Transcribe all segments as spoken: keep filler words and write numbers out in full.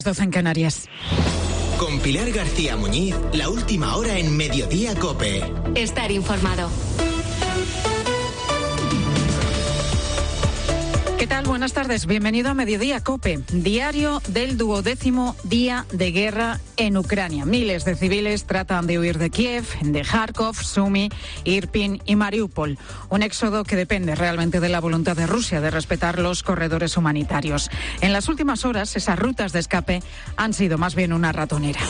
doce en Canarias. Con Pilar García Muñiz, la última hora en Mediodía COPE. Estar informado. ¿Qué tal? Buenas tardes. Bienvenido a Mediodía COPE, diario del duodécimo día de guerra en Ucrania. Miles de civiles tratan de huir de Kiev, de Kharkov, Sumy, Irpin y Mariupol. Un éxodo que depende realmente de la voluntad de Rusia de respetar los corredores humanitarios. En las últimas horas, esas rutas de escape han sido más bien una ratonera.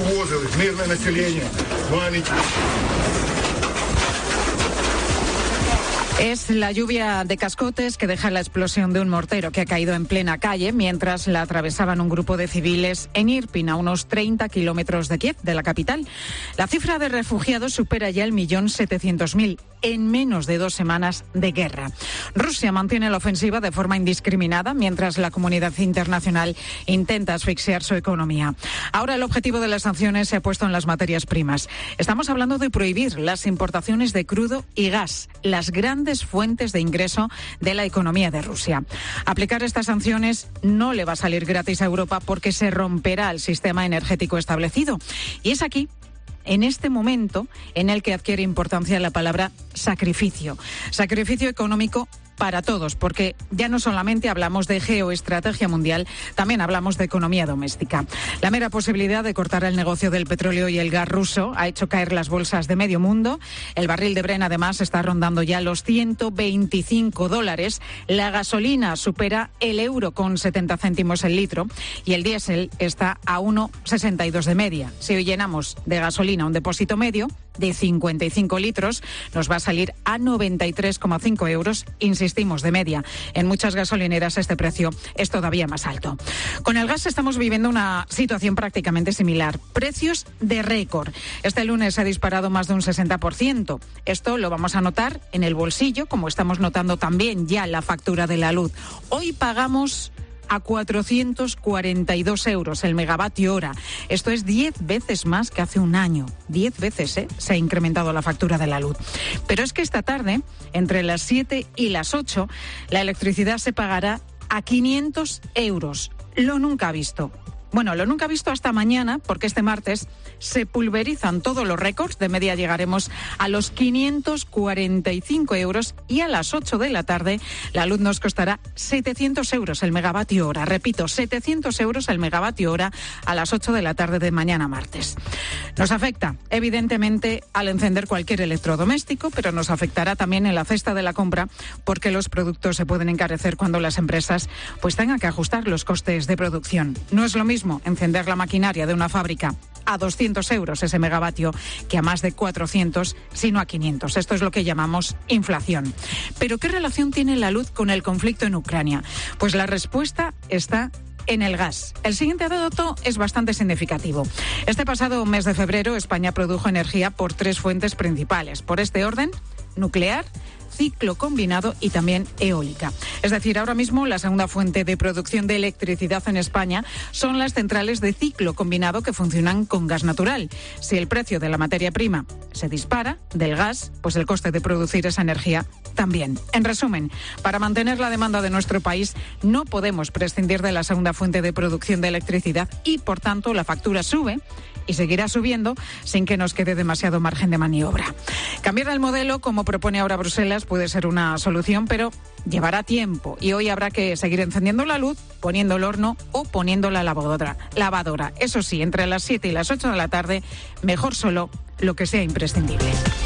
Es la lluvia de cascotes que deja la explosión de un mortero que ha caído en plena calle mientras la atravesaban un grupo de civiles en Irpin, a unos treinta kilómetros de Kiev, de la capital. La cifra de refugiados supera ya el millón setecientos mil en menos de dos semanas de guerra. Rusia mantiene la ofensiva de forma indiscriminada mientras la comunidad internacional intenta asfixiar su economía. Ahora el objetivo de las sanciones se ha puesto en las materias primas. Estamos hablando de prohibir las importaciones de crudo y gas, las grandes fuentes de ingreso de la economía de Rusia. Aplicar estas sanciones no le va a salir gratis a Europa porque se romperá el sistema energético establecido. Y es aquí, en este momento, en el que adquiere importancia la palabra sacrificio. Sacrificio económico para todos, porque ya no solamente hablamos de geoestrategia mundial, también hablamos de economía doméstica. La mera posibilidad de cortar el negocio del petróleo y el gas ruso ha hecho caer las bolsas de medio mundo. El barril de Brent, además, está rondando ya los ciento veinticinco dólares. La gasolina supera el euro con setenta céntimos el litro y el diésel está a uno sesenta y dos de media. Si hoy llenamos de gasolina un depósito medio de cincuenta y cinco litros, nos va a salir a noventa y tres coma cinco euros, insistimos, de media. En muchas gasolineras este precio es todavía más alto. Con el gas estamos viviendo una situación prácticamente similar. Precios de récord. Este lunes se ha disparado más de un sesenta por ciento. Esto lo vamos a notar en el bolsillo, como estamos notando también ya la factura de la luz. Hoy pagamos a cuatrocientos cuarenta y dos euros el megavatio hora. Esto es diez veces más que hace un año. Diez veces ¿eh? se ha incrementado la factura de la luz. Pero es que esta tarde, entre las siete y las ocho, la electricidad se pagará a quinientos euros. Lo nunca visto. Bueno, lo nunca visto hasta mañana, porque este martes se pulverizan todos los récords. De media llegaremos a los quinientos cuarenta y cinco euros y a las ocho de la tarde la luz nos costará setecientos euros el megavatio hora. Repito, setecientos euros el megavatio hora a las ocho de la tarde de mañana martes. Nos afecta, evidentemente, al encender cualquier electrodoméstico, pero nos afectará también en la cesta de la compra, porque los productos se pueden encarecer cuando las empresas pues tengan que ajustar los costes de producción. No es lo mismo encender la maquinaria de una fábrica a doscientos euros ese megavatio que a más de cuatrocientos, sino a quinientos. Esto es lo que llamamos inflación. ¿Pero qué relación tiene la luz con el conflicto en Ucrania? Pues la respuesta está en el gas. El siguiente dato es bastante significativo. Este pasado mes de febrero, España produjo energía por tres fuentes principales. Por este orden, nuclear, ciclo combinado y también eólica. Es decir, ahora mismo la segunda fuente de producción de electricidad en España son las centrales de ciclo combinado que funcionan con gas natural. Si el precio de la materia prima se dispara, del gas, pues el coste de producir esa energía también. En resumen, para mantener la demanda de nuestro país no podemos prescindir de la segunda fuente de producción de electricidad y, por tanto, la factura sube y seguirá subiendo sin que nos quede demasiado margen de maniobra. Cambiar el modelo, como propone ahora Bruselas, puede ser una solución, pero llevará tiempo y hoy habrá que seguir encendiendo la luz, poniendo el horno o poniendo la lavadora. lavadora. Eso sí, entre las siete y las ocho de la tarde, mejor solo lo que sea imprescindible.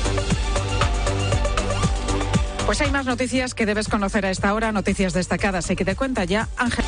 Pues hay más noticias que debes conocer a esta hora, noticias destacadas y que te cuenta ya Ángel.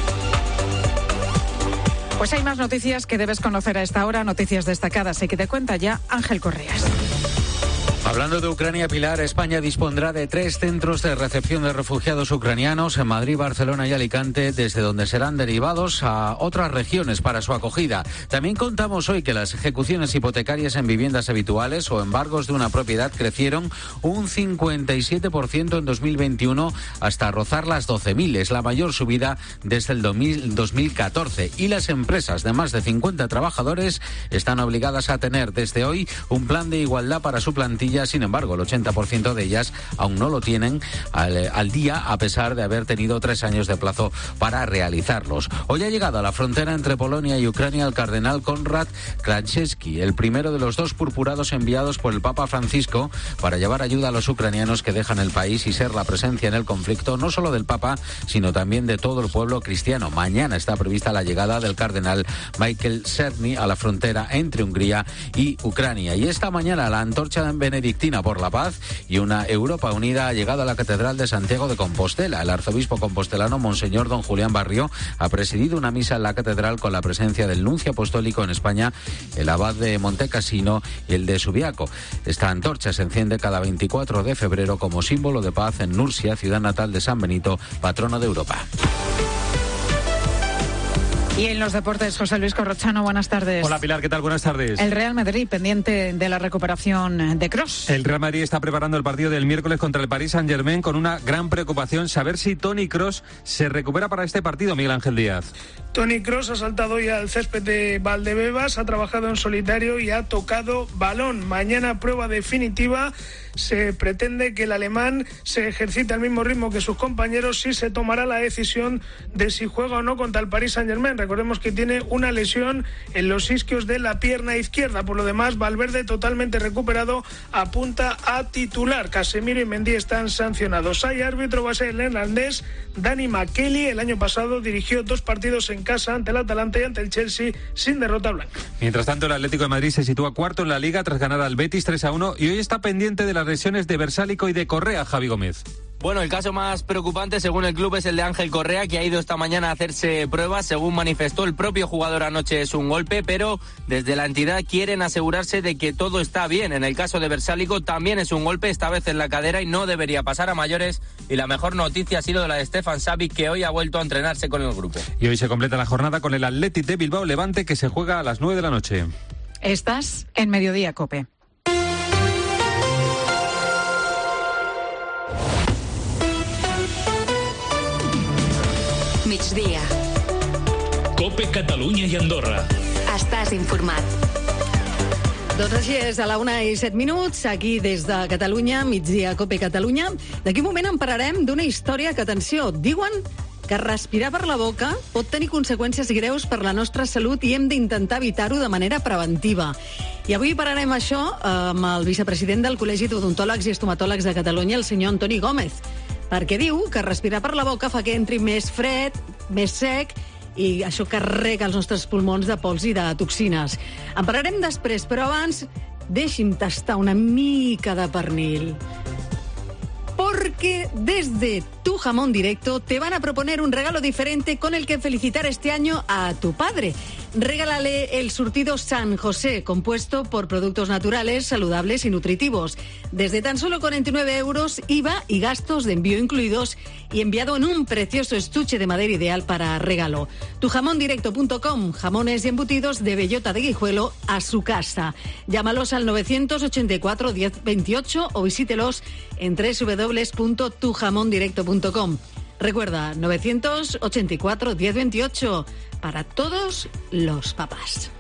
Pues hay más noticias que debes conocer a esta hora, noticias destacadas y que te cuenta ya Ángel Correas. Hablando de Ucrania, Pilar, España dispondrá de tres centros de recepción de refugiados ucranianos en Madrid, Barcelona y Alicante, desde donde serán derivados a otras regiones para su acogida. También contamos hoy que las ejecuciones hipotecarias en viviendas habituales o embargos de una propiedad crecieron un cincuenta y siete por ciento en dos mil veintiuno hasta rozar las doce mil. Es la mayor subida desde el dos mil catorce. Y las empresas de más de cincuenta trabajadores están obligadas a tener desde hoy un plan de igualdad para su plantilla plantillas. Sin embargo, el ochenta por ciento de ellas aún no lo tienen al, al día, a pesar de haber tenido tres años de plazo para realizarlos. Hoy ha llegado a la frontera entre Polonia y Ucrania el cardenal Konrad Krajewski, el primero de los dos purpurados enviados por el Papa Francisco para llevar ayuda a los ucranianos que dejan el país y ser la presencia en el conflicto no solo del Papa, sino también de todo el pueblo cristiano. Mañana está prevista la llegada del cardenal Michael Cerny a la frontera entre Hungría y Ucrania. Y esta mañana la antorcha benedictina por la paz y una Europa unida ha llegado a la Catedral de Santiago de Compostela. El arzobispo compostelano, Monseñor don Julián Barrio, ha presidido una misa en la catedral con la presencia del nuncio apostólico en España, el abad de Montecassino y el de Subiaco. Esta antorcha se enciende cada veinticuatro de febrero como símbolo de paz en Nursia, ciudad natal de San Benito, patrono de Europa. Y en los deportes, José Luis Corrochano, buenas tardes. Hola Pilar, ¿qué tal? Buenas tardes. El Real Madrid pendiente de la recuperación de Kroos. El Real Madrid está preparando el partido del miércoles contra el Paris Saint-Germain con una gran preocupación, saber si Toni Kroos se recupera para este partido, Miguel Ángel Díaz. Toni Kroos ha saltado hoy al césped de Valdebebas, ha trabajado en solitario y ha tocado balón. Mañana prueba definitiva. Se pretende que el alemán se ejercite al mismo ritmo que sus compañeros y se tomará la decisión de si juega o no contra el Paris Saint-Germain. Recordemos que tiene una lesión en los isquios de la pierna izquierda. Por lo demás, Valverde, totalmente recuperado, apunta a titular. Casemiro y Mendy están sancionados. Hay árbitro, va a ser el neerlandés Danny McKelly. El año pasado dirigió dos partidos en casa ante el Atalanta y ante el Chelsea sin derrota blanca. Mientras tanto, el Atlético de Madrid se sitúa cuarto en la Liga tras ganar al Betis tres a uno y hoy está pendiente de las lesiones de Versálico y de Correa, Javi Gómez. Bueno, el caso más preocupante, según el club, es el de Ángel Correa, que ha ido esta mañana a hacerse pruebas. Según manifestó el propio jugador anoche, es un golpe, pero desde la entidad quieren asegurarse de que todo está bien. En el caso de Versálico también es un golpe, esta vez en la cadera, y no debería pasar a mayores. Y la mejor noticia ha sido la de Stefan Savic, que hoy ha vuelto a entrenarse con el grupo. Y hoy se completa la jornada con el Athletic de Bilbao Levante, que se juega a las nueve de la noche. Estás en Mediodía, COPE. Migdia. COPE Catalunya i Andorra. Estàs informat. Doncs així és, a la una i set minuts, aquí des de Catalunya, Migdia, COPE Catalunya. D'aquí un moment en parlarem d'una història que, atenció, diuen que respirar per la boca pot tenir conseqüències greus per la nostra salut i hem d'intentar evitar-ho de manera preventiva. I avui parlarem això amb el vicepresident del Col·legi d'Odontòlegs i Estomatòlegs de Catalunya, el senyor Antoni Gómez, perquè diu que respirar per la boca fa que entri més fred, més sec, i això carrega els nostres pulmons de pols i de toxines. En parlarem després, però abans deixi'm tastar una mica de pernil. Porque desde Tu Jamón Directo te van a proponer un regalo diferente con el que felicitar este año a tu padre. Regálale el surtido San José, compuesto por productos naturales, saludables y nutritivos. Desde tan solo cuarenta y nueve euros, I V A y gastos de envío incluidos, y enviado en un precioso estuche de madera ideal para regalo. tu jamón directo punto com, jamones y embutidos de bellota de Guijuelo a su casa. Llámalos al novecientos ochenta y cuatro diez veintiocho o visítelos en doble u doble u doble u punto tu jamón directo punto com. Recuerda, novecientos ochenta y cuatro diez veintiocho, para todos los papás.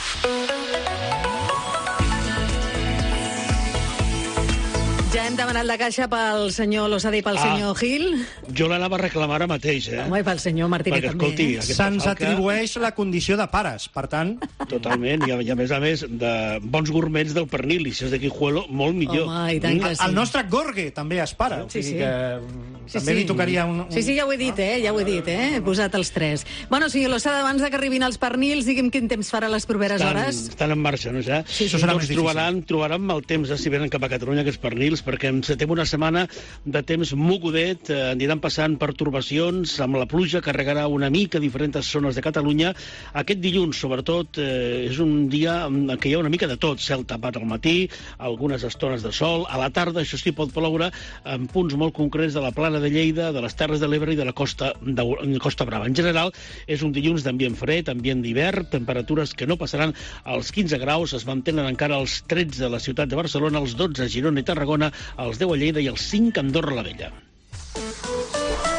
Ja hem demanat la caixa pel senyor Losada i pel ah, senyor Gil. Jo l'anava a reclamar ara mateix, eh? Home, i pel senyor Martínez Perquè, també. Escolti, eh? Se'ns atribueix la condició de pares, per tant... Totalment, i a, i a més a més, de bons gourmets del pernil, i si és de Guijuelo, molt millor. Home, i tant que sí. El nostre Gorge també és pare, sí, sí. que sí, també sí. li tocaria un, un... Sí, sí, ja ho he dit, eh? Ja ho he dit, eh? He posat els tres. Bueno, senyor Losada, abans de que arribin els pernils, digui'm quin temps farà les properes estan, hores. Estan en marxa, no ja? Sí, sí. Això serà doncs més difícil. trobaran, trobaran mal temps, eh, si venen cap a Catalunya, aquests pernils, perquè encetem una setmana de temps mogudet, eh, aniran passant pertorbacions, amb la pluja carregarà una mica a diferents zones de Catalunya. Aquest dilluns, sobretot, eh, és un dia en què hi ha una mica de tot, cel tapat al matí, algunes estones de sol, a la tarda, això sí, pot ploure en punts molt concrets de la Plana de Lleida, de les Terres de l'Ebre i de la Costa, de, Costa Brava. En general, és un dilluns d'ambient fred, ambient d'hivern, temperatures que no passaran als quinze graus, es mantenen encara els tretze a la ciutat de Barcelona, els dotze a Girona i Tarragona, els deu a Lleida i els cinc a Andorra la Vella.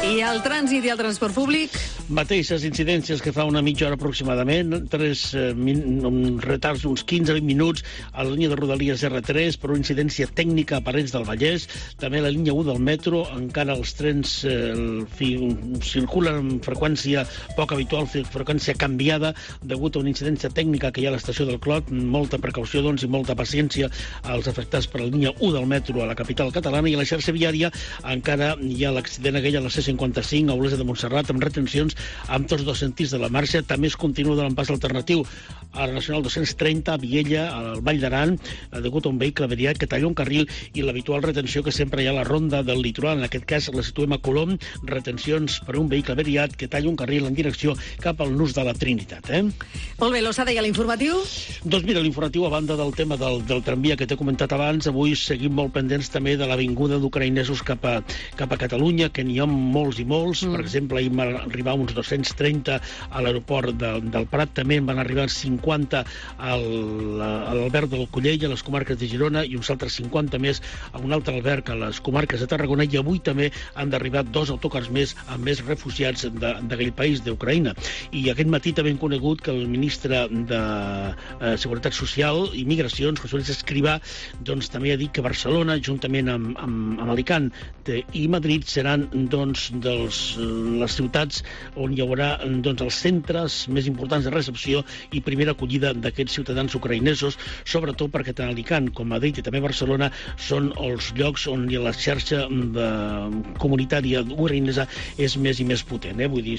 I el trànsit i el transport públic? Mateixes incidències que fa una mitja hora aproximadament, tres eh, min, retards d'uns quinze a vint minuts a la línia de Rodalies erre tres per una incidència tècnica a Parets del Vallès, també a la línia u del metro, encara els trens eh, el, fi, circulen amb freqüència poc habitual, freqüència canviada, degut a una incidència tècnica que hi ha a l'estació del Clot, molta precaució doncs, i molta paciència als afectats per la línia u del metro a la capital catalana, i a la xarxa viària encara hi ha l'accident aquell a la C cinquanta-cinc a Olesa de Montserrat amb retencions amb tots dos sentits de la marxa. També es continua donant pas alternatiu a la Nacional dos-cents trenta a Viella, al Vall d'Aran, degut a un vehicle averiat que talla un carril, i l'habitual retenció que sempre hi ha a la ronda del litoral. En aquest cas la situem a Colom, retencions per un vehicle averiat que talla un carril en direcció cap al nus de la Trinitat. Eh? Molt bé, l'Ossada, i a l'informatiu? Doncs mira, l'informatiu, a banda del tema del, del tramvia que t'he comentat abans, avui seguim molt pendents també de l'avinguda d'ucraïnesos cap a, cap a Catalunya, que n'hi ha molts i molts. Mm. Per exemple, ahir van arribar uns dos-cents trenta a l'aeroport de, del Prat, també en van arribar cinquanta al, a l'alberg del Collell, a les comarques de Girona, i uns altres cinquanta més a un altre alberg a les comarques de Tarragona, i avui també han d'arribar dos autocars més amb més refugiats d'aquell país, d'Ucraïna. I aquest matí també hem conegut que el ministre de eh, Seguretat Social i Migracions, José Luis Escrivá, doncs també ha dit que Barcelona, juntament amb, amb, amb Alicant i Madrid, seran doncs, dels, les ciutats on hi haurà doncs, els centres més importants de recepció i primera acollida d'aquests ciutadans ucraïnesos, sobretot perquè tant Alicant com Madrid i també Barcelona són els llocs on la xarxa de comunitària ucraïnesa és més i més potent. Eh? Vull dir,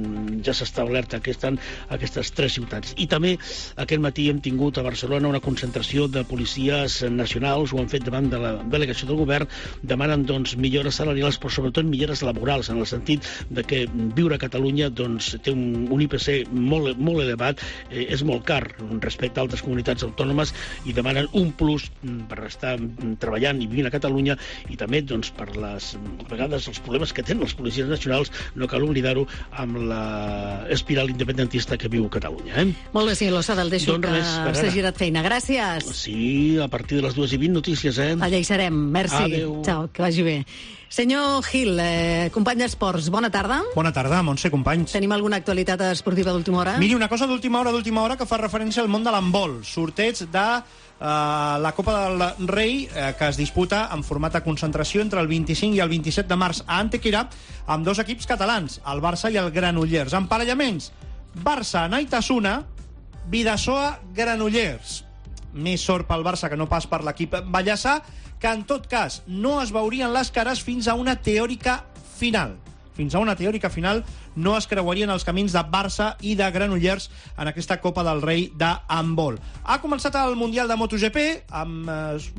ja s'ha establert que estan aquestes tres ciutats. I també aquest matí hem tingut a Barcelona una concentració de policies nacionals, ho han fet davant de la delegació del govern, demanen doncs, millores salarials, però sobretot millores laborals, en el sentit de que viure a Catalunya doncs, té un, un I P C molt, molt elevat, eh, és molt car respecte a altres comunitats autònomes, i demanen un plus per estar treballant i vivint a Catalunya, i també doncs, per les a vegades els problemes que tenen les policies nacionals, no cal oblidar-ho, amb l'espiral independentista que viu Catalunya. Eh? Molt bé, senyor Lossada, el deixo doncs que s'ha girat feina. Gràcies. Sí, a partir de les dues i vint notícies, eh? Allà hi serem. Merci. Adéu. Ciao, que vagi bé. Senyor Gil, eh, company d'esports, bona tarda. Bona tarda, Montse, companys. Tenim alguna actualitat esportiva d'última hora? Miri, una cosa d'última hora, d'última hora, que fa referència al món de l'handbol. Sorteig de uh, la Copa del Rei, eh, que es disputa en format de concentració entre el vint-i-cinc i el vint-i-set de març a Antequera, amb dos equips catalans, el Barça i el Granollers. Emparellaments: Barça, Naitasuna, Bidasoa, Granollers. Més sort pel Barça que no pas per l'equip ballassà, que en tot cas no es veurien les cares fins a una teòrica final. Fins a una teòrica final no es creuarien els camins de Barça i de Granollers en aquesta Copa del Rei d'handbol. Ha començat el Mundial de MotoGP amb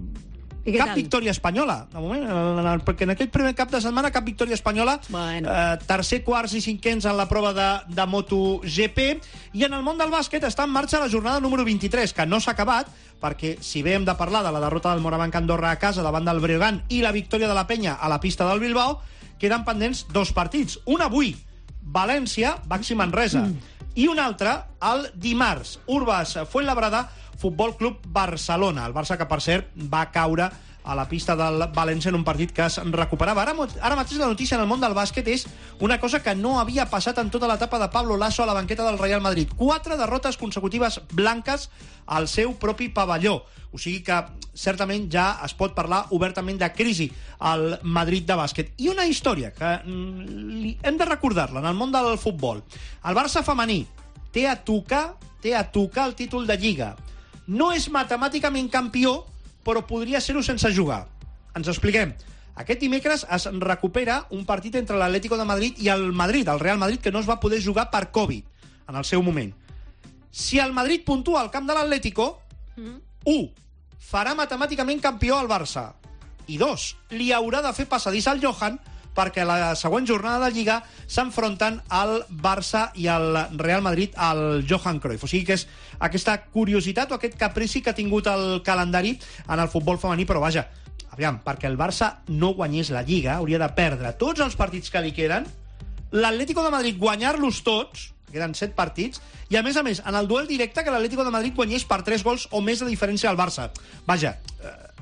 eh, cap tal? victòria espanyola, de moment, en el, perquè en aquell primer cap de setmana cap victòria espanyola, bueno. eh, tercer, quarts i cinquens en la prova de, de MotoGP. I en el món del bàsquet està en marxa la jornada número vint-i-tres, que no s'ha acabat, perquè si bé hem de parlar de la derrota del Morabanc Andorra a casa davant del Breogán i la victòria de la Penya a la pista del Bilbao, queden pendents dos partits. Un avui, València, Baxi Manresa, mm. i un altre el dimarts, Urbas Fuenlabrada, Futbol Club Barcelona. El Barça, que per cert va caure a la pista del València en un partit que es recuperava. Ara, ara mateix la notícia en el món del bàsquet és una cosa que no havia passat en tota l'etapa de Pablo Lasso a la banqueta del Real Madrid. Quatre derrotes consecutives blanques al seu propi pavelló. O sigui que certament ja es pot parlar obertament de crisi al Madrid de bàsquet. I una història que mm, hem de recordar-la en el món del futbol. El Barça femení té a tocar, té a tocar el títol de Lliga. No és matemàticament campió, però podria ser-ho sense jugar. Ens expliquem. Aquest dimecres es recupera un partit entre l'Atlético de Madrid i el Madrid, el Real Madrid, que no es va poder jugar per Covid en el seu moment. Si el Madrid puntua al camp de l'Atlético, mm. u, farà matemàticament campió al Barça, i dos, li haurà de fer passadís al Johan, perquè la següent jornada de Lliga s'enfronten el Barça i el Real Madrid al Johan Cruyff. O sigui que és aquesta curiositat o aquest caprici que ha tingut el calendari en el futbol femení, però vaja, aviam, perquè el Barça no guanyés la Lliga, hauria de perdre tots els partits que li queden, l'Atlético de Madrid guanyar-los tots, queden set partits, i a més a més, en el duel directe, que l'Atlético de Madrid guanyés per tres gols o més de diferència al Barça. Vaja, eh,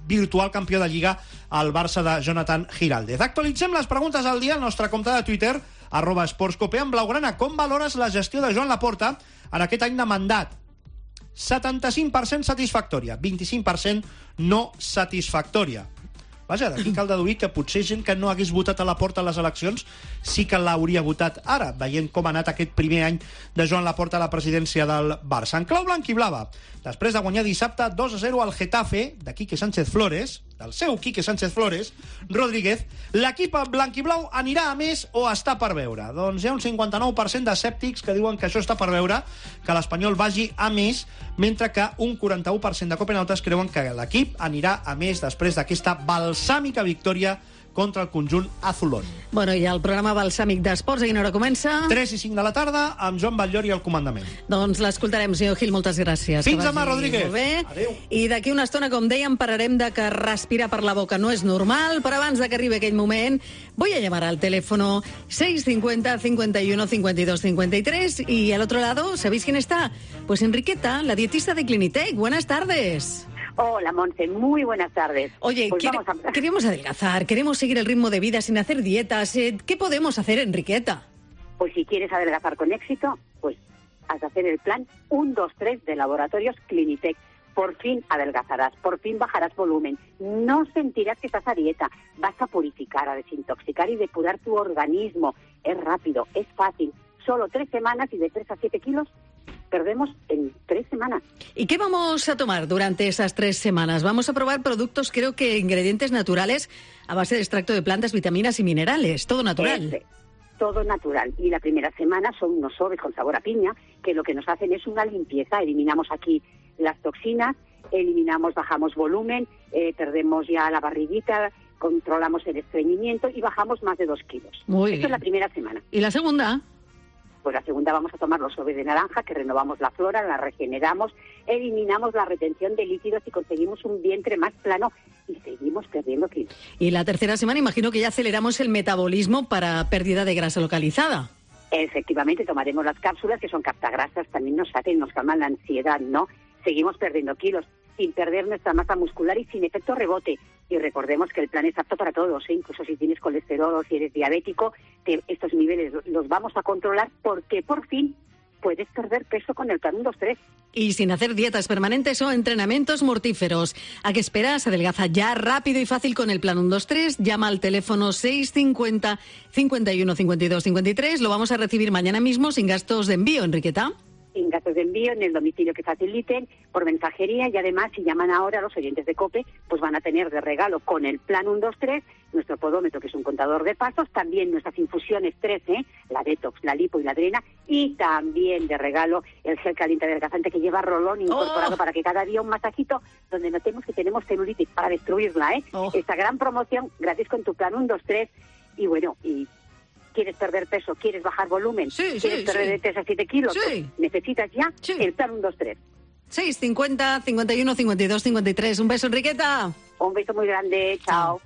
virtual campió de Lliga al Barça de Jonathan Giraldez. Actualitzem les preguntes al dia al nostre compte de Twitter, arroba esportscope. En blaugrana, com valores la gestió de Joan Laporta en aquest any de mandat? setanta-cinc per cent satisfactòria, vint-i-cinc per cent no satisfactòria. Vaja, d'aquí cal deduir que potser gent que no hagués votat a Laporta a les eleccions sí que l'hauria votat ara, veient com ha anat aquest primer any de Joan Laporta a la presidència del Barça. En clau blanquiblava, després de guanyar dissabte dos a zero al Getafe, de Quique Sánchez Flores, del seu Quique Sánchez Flores, Rodríguez, l'equip blanquiblau anirà a més o està per veure? Doncs hi ha un cinquanta-nou per cent d'escèptics que diuen que això està per veure, que l'Espanyol vagi a més, mentre que un quaranta-u per cent de copenautes creuen que l'equip anirà a més després d'aquesta balsàmica victòria contra el conjunt azulón. Bueno, i el programa balsàmic d'esports, a quina hora comença? tres i cinc de la tarda, amb Joan Batllori al comandament. Doncs l'escoltarem, senyor Gil, moltes gràcies. Fins demà, Rodríguez. Adéu. I d'aquí una estona, com dèiem, pararem de que respirar per la boca no és normal, però abans de que arribi aquell moment, voy a llamar al teléfono seis cincuenta, cincuenta y uno, cincuenta y dos, cincuenta y tres, y al otro lado, ¿sabéis quién está? Pues Enriqueta, la dietista de Clinitec. Buenas tardes. Hola, Monse, muy buenas tardes. Oye, pues quiere, vamos a... queremos adelgazar, queremos seguir el ritmo de vida sin hacer dietas. Eh, ¿Qué podemos hacer, Enriqueta? Pues si quieres adelgazar con éxito, pues has de hacer el plan uno, dos, tres de Laboratorios Clinitec. Por fin adelgazarás, por fin bajarás volumen. No sentirás que estás a dieta. Vas a purificar, a desintoxicar y depurar tu organismo. Es rápido, es fácil. Solo tres semanas y de tres a siete kilos perdemos en tres semanas. ¿Y qué vamos a tomar durante esas tres semanas? Vamos a probar productos, creo que ingredientes naturales a base de extracto de plantas, vitaminas y minerales. Todo natural. Ese, todo natural. Y la primera semana son unos sobres con sabor a piña, que lo que nos hacen es una limpieza. Eliminamos aquí las toxinas, eliminamos, bajamos volumen, eh, perdemos ya la barriguita, controlamos el estreñimiento y bajamos más de dos kilos. Muy Esto bien. es la primera semana. ¿Y la segunda? Pues la segunda vamos a tomar los sobres de naranja, que renovamos la flora, la regeneramos, eliminamos la retención de líquidos y conseguimos un vientre más plano y seguimos perdiendo kilos. Y la tercera semana imagino que ya aceleramos el metabolismo para pérdida de grasa localizada. Efectivamente, tomaremos las cápsulas, que son captagrasas, también nos hacen, nos calman la ansiedad, ¿no? Seguimos perdiendo kilos, sin perder nuestra masa muscular y sin efecto rebote. Y recordemos que el plan es apto para todos, ¿eh? Incluso si tienes colesterol o si eres diabético, te, estos niveles los vamos a controlar porque por fin puedes perder peso con el plan uno, dos, tres. Y sin hacer dietas permanentes o entrenamientos mortíferos. ¿A qué esperas? Adelgaza ya rápido y fácil con el plan uno, dos, tres. Llama al teléfono seis cincuenta, cincuenta y uno, cincuenta y dos, cincuenta y tres. Lo vamos a recibir mañana mismo sin gastos de envío, Enriqueta. Sin gastos de envío, en el domicilio que faciliten, por mensajería, y además si llaman ahora los oyentes de COPE, pues van a tener de regalo con el plan uno, dos, tres, nuestro podómetro, que es un contador de pasos, también nuestras infusiones trece, la detox, la lipo y la drena, y también de regalo el gel caliente adelgazante que lleva rolón incorporado oh. para que cada día un masajito donde notemos que tenemos celulitis para destruirla, ¿eh? Oh. Esta gran promoción gratis con tu plan uno, dos, tres, y bueno, y ¿quieres perder peso? ¿Quieres bajar volumen? Sí, ¿Quieres sí, perder sí. de tres a siete kilos? Sí. Pues necesitas ya sí. el plan uno, dos, tres. seis cincuenta, cincuenta y uno, cincuenta y dos, cincuenta y tres. Un beso, Enriqueta. Un beso muy grande. Chao.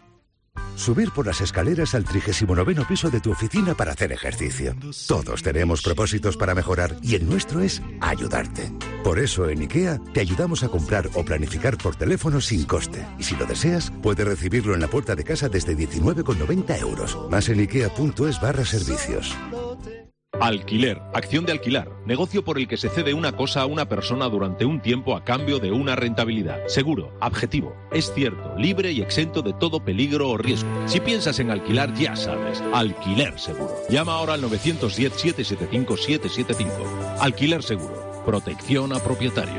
Subir por las escaleras al trigésimo noveno piso de tu oficina para hacer ejercicio. Todos tenemos propósitos para mejorar y el nuestro es ayudarte. Por eso en IKEA te ayudamos a comprar o planificar por teléfono sin coste. Y si lo deseas, puedes recibirlo en la puerta de casa desde diecinueve con noventa euros. Más en ikea.es barra servicios. Alquiler, acción de alquilar, negocio por el que se cede una cosa a una persona durante un tiempo a cambio de una rentabilidad. Seguro, objetivo, es cierto, libre y exento de todo peligro o riesgo. Si piensas en alquilar, ya sabes, Alquiler Seguro. Llama ahora al nueve uno cero, siete siete cinco, siete siete cinco. Alquiler Seguro, protección a propietarios.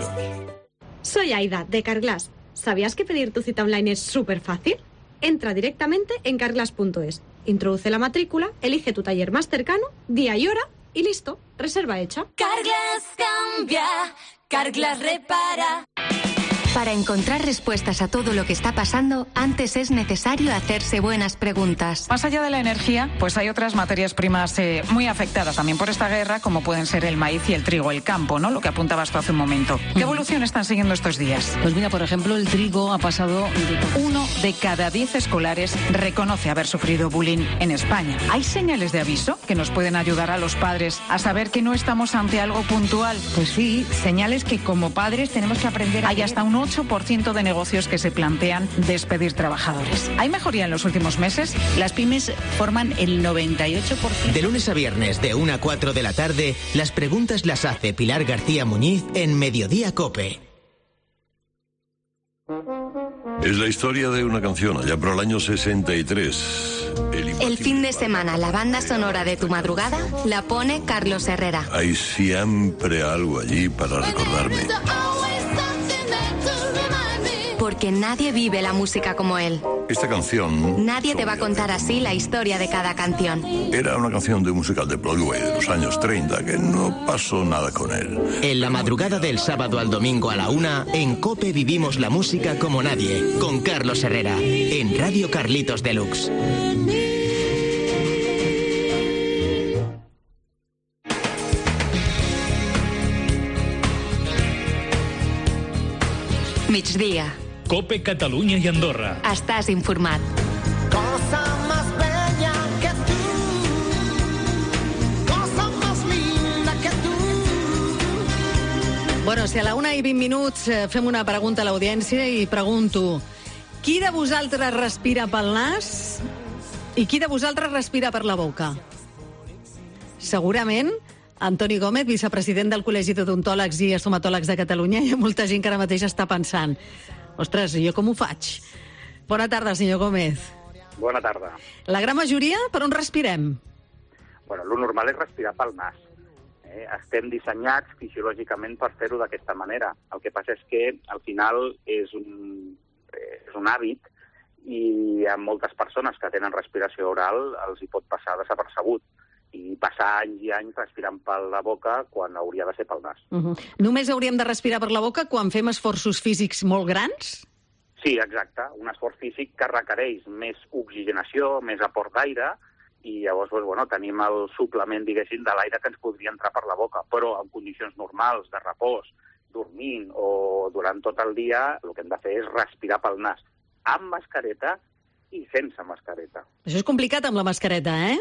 Soy Aida, de Carglass. ¿Sabías que pedir tu cita online es súper fácil? Entra directamente en carglass punto es. Introduce la matrícula, elige tu taller más cercano, día y hora, y listo, reserva hecha. Carglass cambia, Carglass repara. Para encontrar respuestas a todo lo que está pasando, antes es necesario hacerse buenas preguntas. Más allá de la energía, pues hay otras materias primas eh, muy afectadas también por esta guerra, como pueden ser el maíz y el trigo, el campo, ¿no? Lo que apuntabas tú hace un momento. ¿Qué evolución están siguiendo estos días? Pues mira, por ejemplo, el trigo ha pasado... Uno de cada diez escolares reconoce haber sufrido bullying en España. ¿Hay señales de aviso que nos pueden ayudar a los padres a saber que no estamos ante algo puntual? Pues sí, señales que como padres tenemos que aprender a... Hay hasta un ocho por ciento de negocios que se plantean despedir trabajadores. ¿Hay mejoría en los últimos meses? Las pymes forman el noventa y ocho por ciento. De lunes a viernes, de una a cuatro de la tarde, las preguntas las hace Pilar García Muñiz en Mediodía COPE. Es la historia de una canción, allá por el año sesenta y tres. El, el fin de semana, la banda sonora de tu madrugada la pone Carlos Herrera. Hay siempre algo allí para recordarme. Porque nadie vive la música como él. Esta canción... Nadie te va a contar así la historia de cada canción. Era una canción de un musical de Broadway de los años treinta que no pasó nada con él. En la madrugada del sábado al domingo a la una, en COPE vivimos la música como nadie, con Carlos Herrera, en Radio Carlitos Deluxe. Migdia. COPE Catalunya i Andorra. Estàs informat. Cosa más bella que tú, cosa más linda que tú. Bueno, si a la una i vint minuts eh, fem una pregunta a l'audiència i pregunto: qui de vosaltres respira pel nas i qui de vosaltres respira per la boca? Segurament Antoni Gómez, vicepresident del Col·legi d'Odontòlegs i Estomatòlegs de Catalunya. Hi ha molta gent que ara mateix està pensant: ostres, jo com ho faig? Bona tarda, senyor Gómez. Bona tarda. La gran majoria, per on respirem? Bueno, lo normal és respirar pel nas. Eh? Estem dissenyats fisiològicament per fer-ho d'aquesta manera. El que passa és que, al final, és un, és un hàbit i a moltes persones que tenen respiració oral els hi pot passar desapercebut i passar anys i anys respirant per la boca quan hauria de ser pel nas. Uh-huh. Només hauríem de respirar per la boca quan fem esforços físics molt grans? Sí, exacte. Un esforç físic que requereix més oxigenació, més aport d'aire, i llavors doncs, bueno, tenim el suplement, diguéssim, de l'aire que ens podria entrar per la boca. Però en condicions normals, de repòs, dormint o durant tot el dia, el que hem de fer és respirar pel nas, amb mascareta i sense mascareta. Això és complicat amb la mascareta, eh?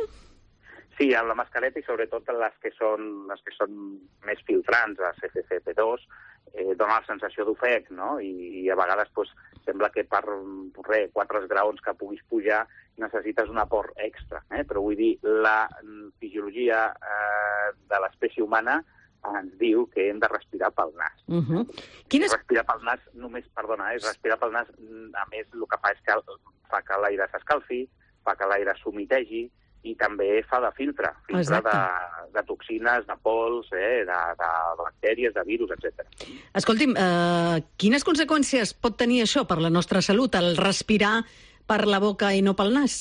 Sí, amb la mascareta i sobretot les que són, les que són més filtrants, les F F P dos, eh, dona la sensació d'ofec, no? I, i a vegades pues, sembla que per re, quatre graons que puguis pujar necessites un aport extra. Eh? Però vull dir, la fisiologia eh, de l'espècie humana ens diu que hem de respirar pel nas. Uh-huh. Quines... Respirar pel nas només, perdona, és respirar pel nas, a més el que fa és que fa que l'aire s'escalfi, fa que l'aire s'humitegi, i també fa de filtre, filtre de, de toxines, de pols, eh, de, de bactèries, de virus, etcètera. Escolti'm, eh, quines conseqüències pot tenir això per la nostra salut, el respirar per la boca i no pel nas?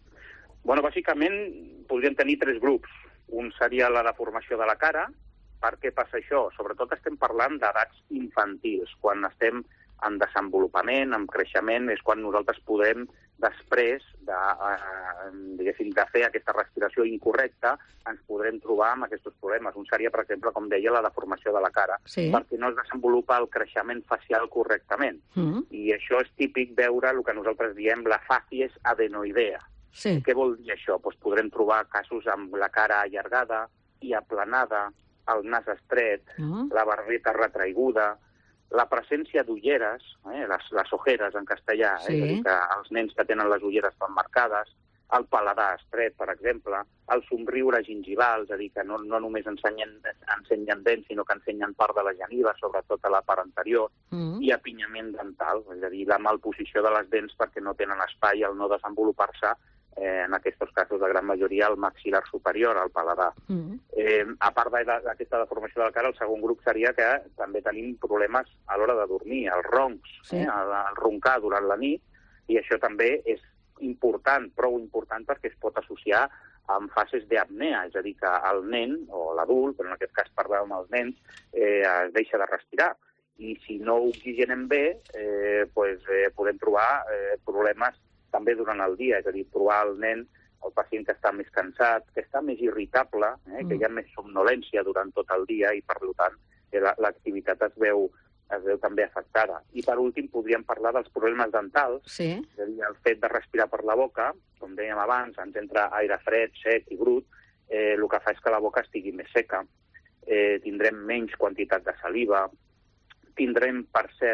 Bueno, bàsicament podríem tenir tres grups. Un seria la deformació de la cara. Per què passa això? Sobretot estem parlant d'edats infantils. Quan estem en desenvolupament, en creixement, és quan nosaltres podem, després de, eh, diguéssim, de fer aquesta respiració incorrecta, ens podrem trobar amb aquests problemes. Un seria, per exemple, com deia, la deformació de la cara, sí. perquè no es desenvolupa el creixement facial correctament. Mm. I això és típic veure el que nosaltres diem la fàcies adenoidea. Sí. Què vol dir això? Pues podrem trobar casos amb la cara allargada i aplanada, el nas estret, mm. la barbeta retraiguda, la presència d'ulleres, eh, les, les ojeres en castellà, eh, sí. és a dir, que els nens que tenen les ulleres tan marcades, el paladar estret, per exemple, el somriure gingival, és a dir, que no, no només ensenyen, ensenyen dents, sinó que ensenyen part de la geniva, sobretot a la part anterior, mm. i apinyament dental, és a dir, la malposició de les dents perquè no tenen espai al no desenvolupar-se, eh, en aquests casos, la gran majoria, el maxil·lar superior, al paladar. Mm. Eh, a part d'aquesta deformació de la cara, el segon grup seria que també tenim problemes a l'hora de dormir, els roncs, sí. eh, el, el roncar durant la nit, i això també és important, prou important, perquè es pot associar amb fases d'apnea, és a dir, que el nen, o l'adult, però en aquest cas parlàvem dels nens, eh, es deixa de respirar. I si no oxigenem bé, eh, pues, eh, podem trobar eh, problemes també durant el dia, és a dir, trobar el nen, el pacient que està més cansat, que està més irritable, eh, mm. que hi ha més somnolència durant tot el dia i, per tant, eh, l'activitat es veu, es veu també afectada. I, per últim, podríem parlar dels problemes dentals, sí. és a dir, el fet de respirar per la boca, com dèiem abans, ens entra aire fred, sec i brut, eh, el que fa és que la boca estigui més seca, eh, tindrem menys quantitat de saliva, tindrem, per cert,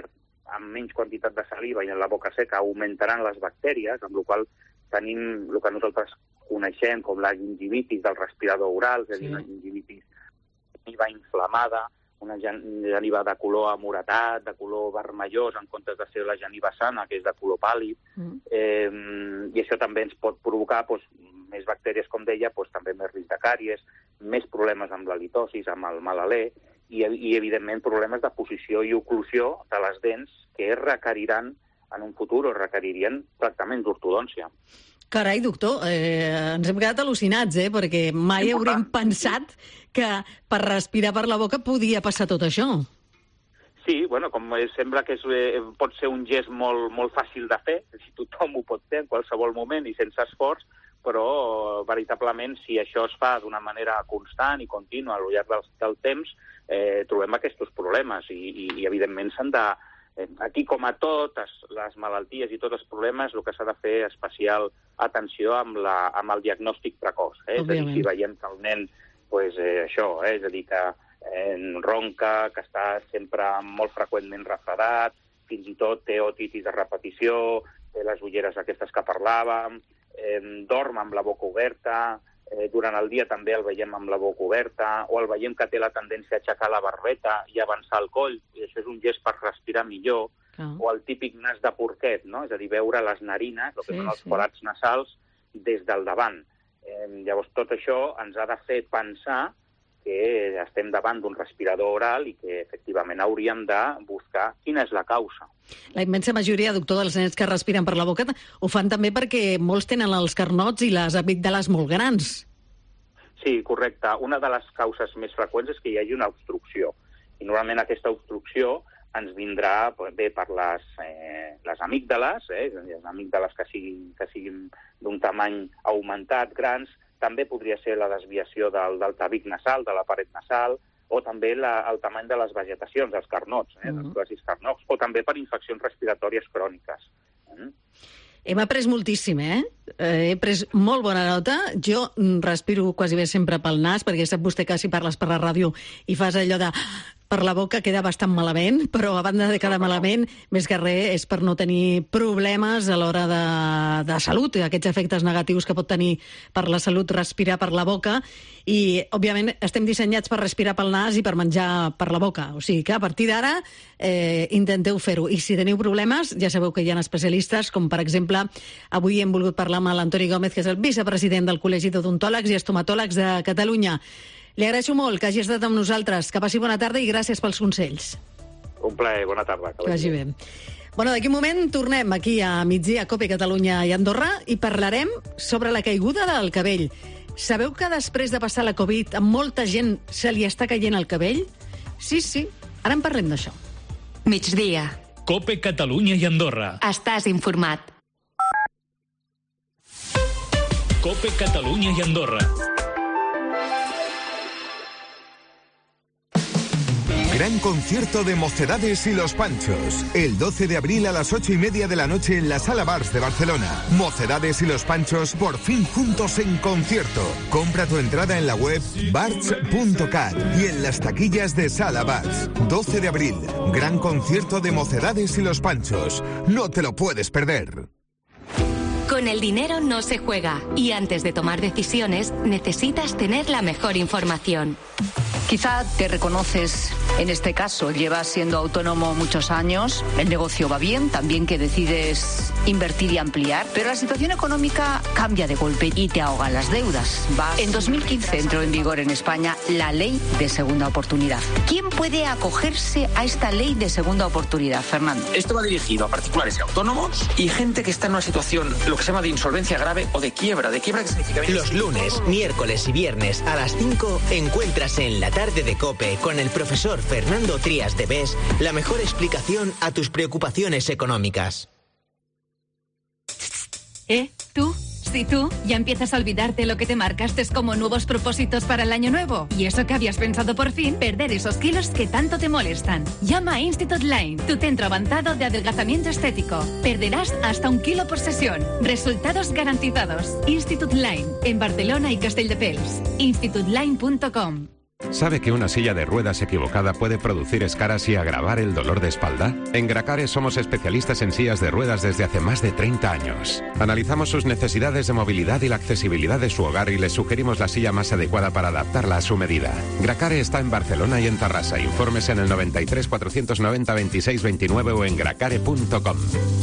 amb menys quantitat de saliva i en la boca seca augmentaran les bactèries, amb la qual tenim el que nosaltres coneixem com la gingivitis del respirador oral, és a dir, sí. una gingivitis gingiva inflamada, una geniva de color amoratat, de color vermellós, en comptes de ser la geniva sana, que és de color pàl·lid. Mm. Eh, I això també ens pot provocar doncs, més bactèries, com deia, doncs, també més risc de càries, més problemes amb la litosis, amb el mal alè, i, i evidentment problemes de posició i oclusió de les dents que requeriran en un futur o requeririen tractaments d'ortodòncia. Carai, doctor, eh, ens hem quedat al·lucinats, eh? Perquè mai haurem pensat que per respirar per la boca podia passar tot això. Sí, bueno, com sembla que és, eh, pot ser un gest molt, molt fàcil de fer, si tothom ho pot fer en qualsevol moment i sense esforç, però veritablement si això es fa d'una manera constant i contínua al llarg del, del temps, eh, trobem aquests problemes i, i, i evidentment s'han de... Aquí, com a totes les malalties i tots els problemes, el que s'ha de fer especial atenció amb, la, amb el diagnòstic precoç. Eh? És a dir, si veiem que el nen, pues, eh, això, eh? és a dir, que eh, ronca, que està sempre molt freqüentment refredat, fins i tot té otitis de repetició, té les ulleres aquestes que parlàvem, eh, dorm amb la boca oberta, eh, durant el dia també el veiem amb la boca oberta, o el veiem que té la tendència a aixecar la barbeta i avançar el coll, i això és un gest per respirar millor, ah. o el típic nas de porquet, no? És a dir, veure les narines, el que sí, són els sí. forats nasals, des del davant. Eh, llavors, tot això ens ha de fer pensar que estem davant d'un respirador oral i que, efectivament, hauríem de buscar quina és la causa. La immensa majoria, doctor, dels nens que respiren per la boca ho fan també perquè molts tenen els carnots i les amígdales molt grans. Sí, correcte. Una de les causes més freqüents és que hi hagi una obstrucció. I normalment aquesta obstrucció ens vindrà bé per les, eh, les amígdales, eh, les amígdales que siguin, que siguin d'un tamany augmentat, grans. També podria ser la desviació del, del tabic nasal, de la paret nasal, o també la, el tamany de les vegetacions, dels carnots, eh, dels clàssics carnots, o també per infeccions respiratòries cròniques. Mm? Hem après moltíssim, eh? He pres molt bona nota. Jo respiro quasi bé sempre pel nas, perquè sap vostè que si parles per la ràdio i fas allò de... per la boca queda bastant malament, però a banda de quedar malament, més que res és per no tenir problemes a l'hora de, de salut, aquests efectes negatius que pot tenir per la salut respirar per la boca, i, òbviament, estem dissenyats per respirar pel nas i per menjar per la boca. O sigui que, a partir d'ara, eh, intenteu fer-ho. I si teniu problemes, ja sabeu que hi ha especialistes, com, per exemple, avui hem volgut parlar amb l'Antoni Gómez, que és el vicepresident del Col·legi d'Odontòlegs i Estomatòlegs de Catalunya. Li agraeixo molt que hagi estat amb nosaltres. Que passi bona tarda i gràcies pels consells. Un plaer, bona tarda. Que vagi bé. Bueno, d'aquí un moment tornem aquí a migdia a COPE Catalunya i Andorra i parlarem sobre la caiguda del cabell. Sabeu que després de passar la Covid a molta gent se li està caient el cabell? Sí, sí, ara en parlem d'això. Migdia. COPE Catalunya i Andorra. Estàs informat. COPE Catalunya i Andorra. Gran concierto de Mocedades y Los Panchos. El doce de abril a las ocho y media de la noche en la Sala Bars de Barcelona. Mocedades y Los Panchos por fin juntos en concierto. Compra tu entrada en la web barts punto cat y en las taquillas de Sala Bars. doce de abril. Gran concierto de Mocedades y Los Panchos. No te lo puedes perder. Con el dinero no se juega y antes de tomar decisiones necesitas tener la mejor información. Quizá te reconoces en este caso, llevas siendo autónomo muchos años, el negocio va bien, también que decides invertir y ampliar, pero la situación económica cambia de golpe y te ahogan las deudas. Vas... En dos mil quince entró en vigor en España la Ley de Segunda Oportunidad. ¿Quién puede acogerse a esta Ley de Segunda Oportunidad, Fernando? Esto va dirigido a particulares y autónomos y gente que está en una situación, lo que se llama de insolvencia grave o de quiebra. ¿De quiebra qué significa? Los lunes, miércoles y viernes a las cinco encuentras en la tarde de COPE con el profesor Fernando Trías de Bes la mejor explicación a tus preocupaciones económicas. ¿Eh? ¿Tú? Si tú ya empiezas a olvidarte lo que te marcaste como nuevos propósitos para el año nuevo y eso que habías pensado por fin, perder esos kilos que tanto te molestan. Llama a Institut Line, tu centro avanzado de adelgazamiento estético. Perderás hasta un kilo por sesión. Resultados garantizados. Institut Line, en Barcelona y Castelldefels. institut line punto com. ¿Sabe que una silla de ruedas equivocada puede producir escaras y agravar el dolor de espalda? En Gracare somos especialistas en sillas de ruedas desde hace más de treinta años. Analizamos sus necesidades de movilidad y la accesibilidad de su hogar y les sugerimos la silla más adecuada para adaptarla a su medida. Gracare está en Barcelona y en Tarrasa. Informes en el noventa y tres, cuatrocientos noventa, veintiséis veintinueve o en gracare punto com.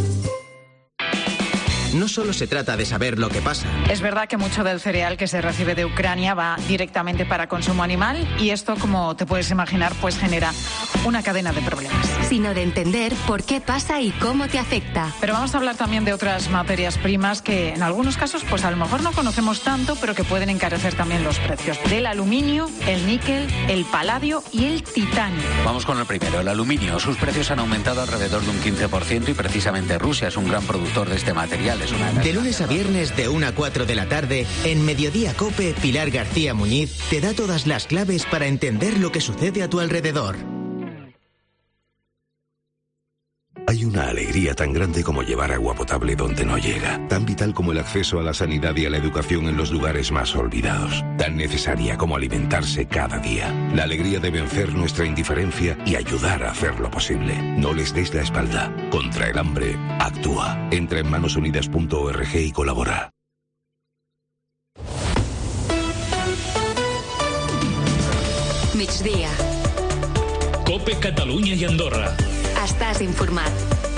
No solo se trata de saber lo que pasa. Es verdad que mucho del cereal que se recibe de Ucrania va directamente para consumo animal y esto, como te puedes imaginar, pues genera una cadena de problemas. Sino de entender por qué pasa y cómo te afecta. Pero vamos a hablar también de otras materias primas que en algunos casos pues a lo mejor no conocemos tanto, pero que pueden encarecer también los precios. Del aluminio, el níquel, el paladio y el titanio. Vamos con el primero, el aluminio. Sus precios han aumentado alrededor de un quince por ciento y precisamente Rusia es un gran productor de este material. Es una de lunes a viernes de una a cuatro de la tarde, en Mediodía Cope, Pilar García Muñiz te da todas las claves para entender lo que sucede a tu alrededor. Hay una alegría tan grande como llevar agua potable donde no llega, tan vital como el acceso a la sanidad y a la educación en los lugares más olvidados, tan necesaria como alimentarse cada día. La alegría de vencer nuestra indiferencia y ayudar a hacerlo posible. No les des la espalda. Contra el hambre, actúa. Entra en manos unidas punto org y colabora. Migdia. Cope Catalunya i Andorra. Estàs informat.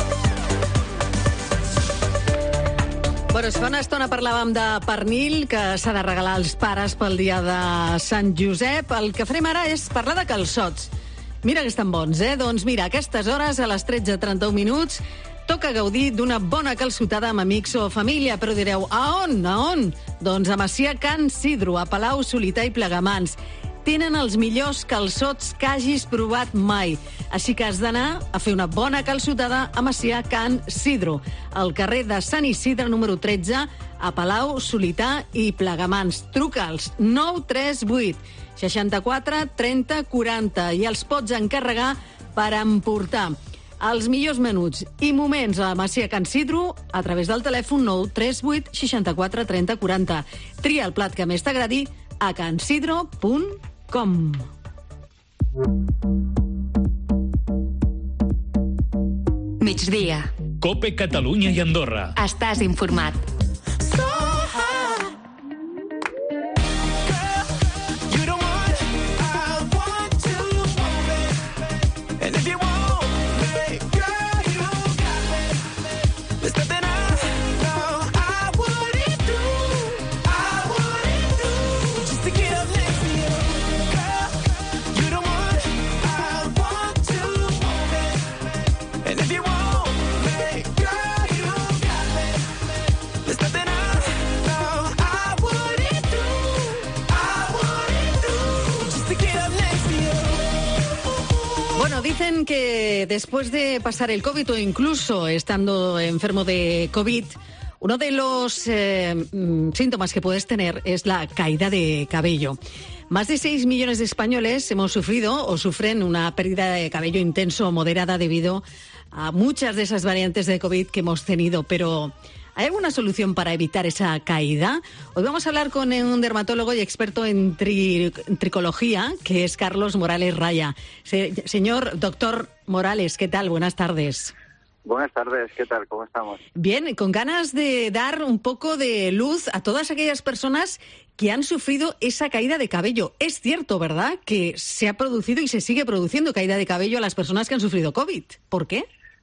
Bueno, fa una estona parlàvem de pernil que s'ha de regalar als pares pel dia de Sant Josep. El que farem ara és parlar de calçots. Mira que estan bons, eh? Doncs mira, a aquestes hores, a les tretze trenta-u minuts, toca gaudir d'una bona calçotada amb amics o família. Però direu, a on? A on? Doncs a Macià Can Sidro, a Palau, Solità i Plegamans. Tenen els millors calçots que hagis provat mai. Així que has d'anar a fer una bona calçotada a Macià Can Sidro, al carrer de Sant Isidre, número tretze, a Palau, Solità i Plegamans. Truca'ls nou tres vuit, seixanta-quatre, trenta, quaranta i els pots encarregar per emportar els millors menuts i moments a Macià Can Sidro a través del telèfon nou tres vuit, seixanta-quatre, trenta, quaranta. Tria el plat que més t'agradi a cansidro punt com. Migdia. Cope Catalunya i Andorra. Estàs informat. Dicen que después de pasar el COVID o incluso estando enfermo de COVID, uno de los eh, síntomas que puedes tener es la caída de cabello. Más de seis millones de españoles hemos sufrido o sufren una pérdida de cabello intenso o moderada debido a muchas de esas variantes de COVID que hemos tenido, pero ¿hay alguna solución para evitar esa caída? Hoy vamos a hablar con un dermatólogo y experto en, tri en tricología, que es Carlos Morales Raya. Se señor doctor Morales, ¿qué tal? Buenas tardes. Buenas tardes, ¿qué tal? ¿Cómo estamos? Bien, con ganas de dar un poco de luz a todas aquellas personas que han sufrido esa caída de cabello. Es cierto, ¿verdad?, que se ha producido y se sigue produciendo caída de cabello a las personas que han sufrido COVID. ¿Por qué?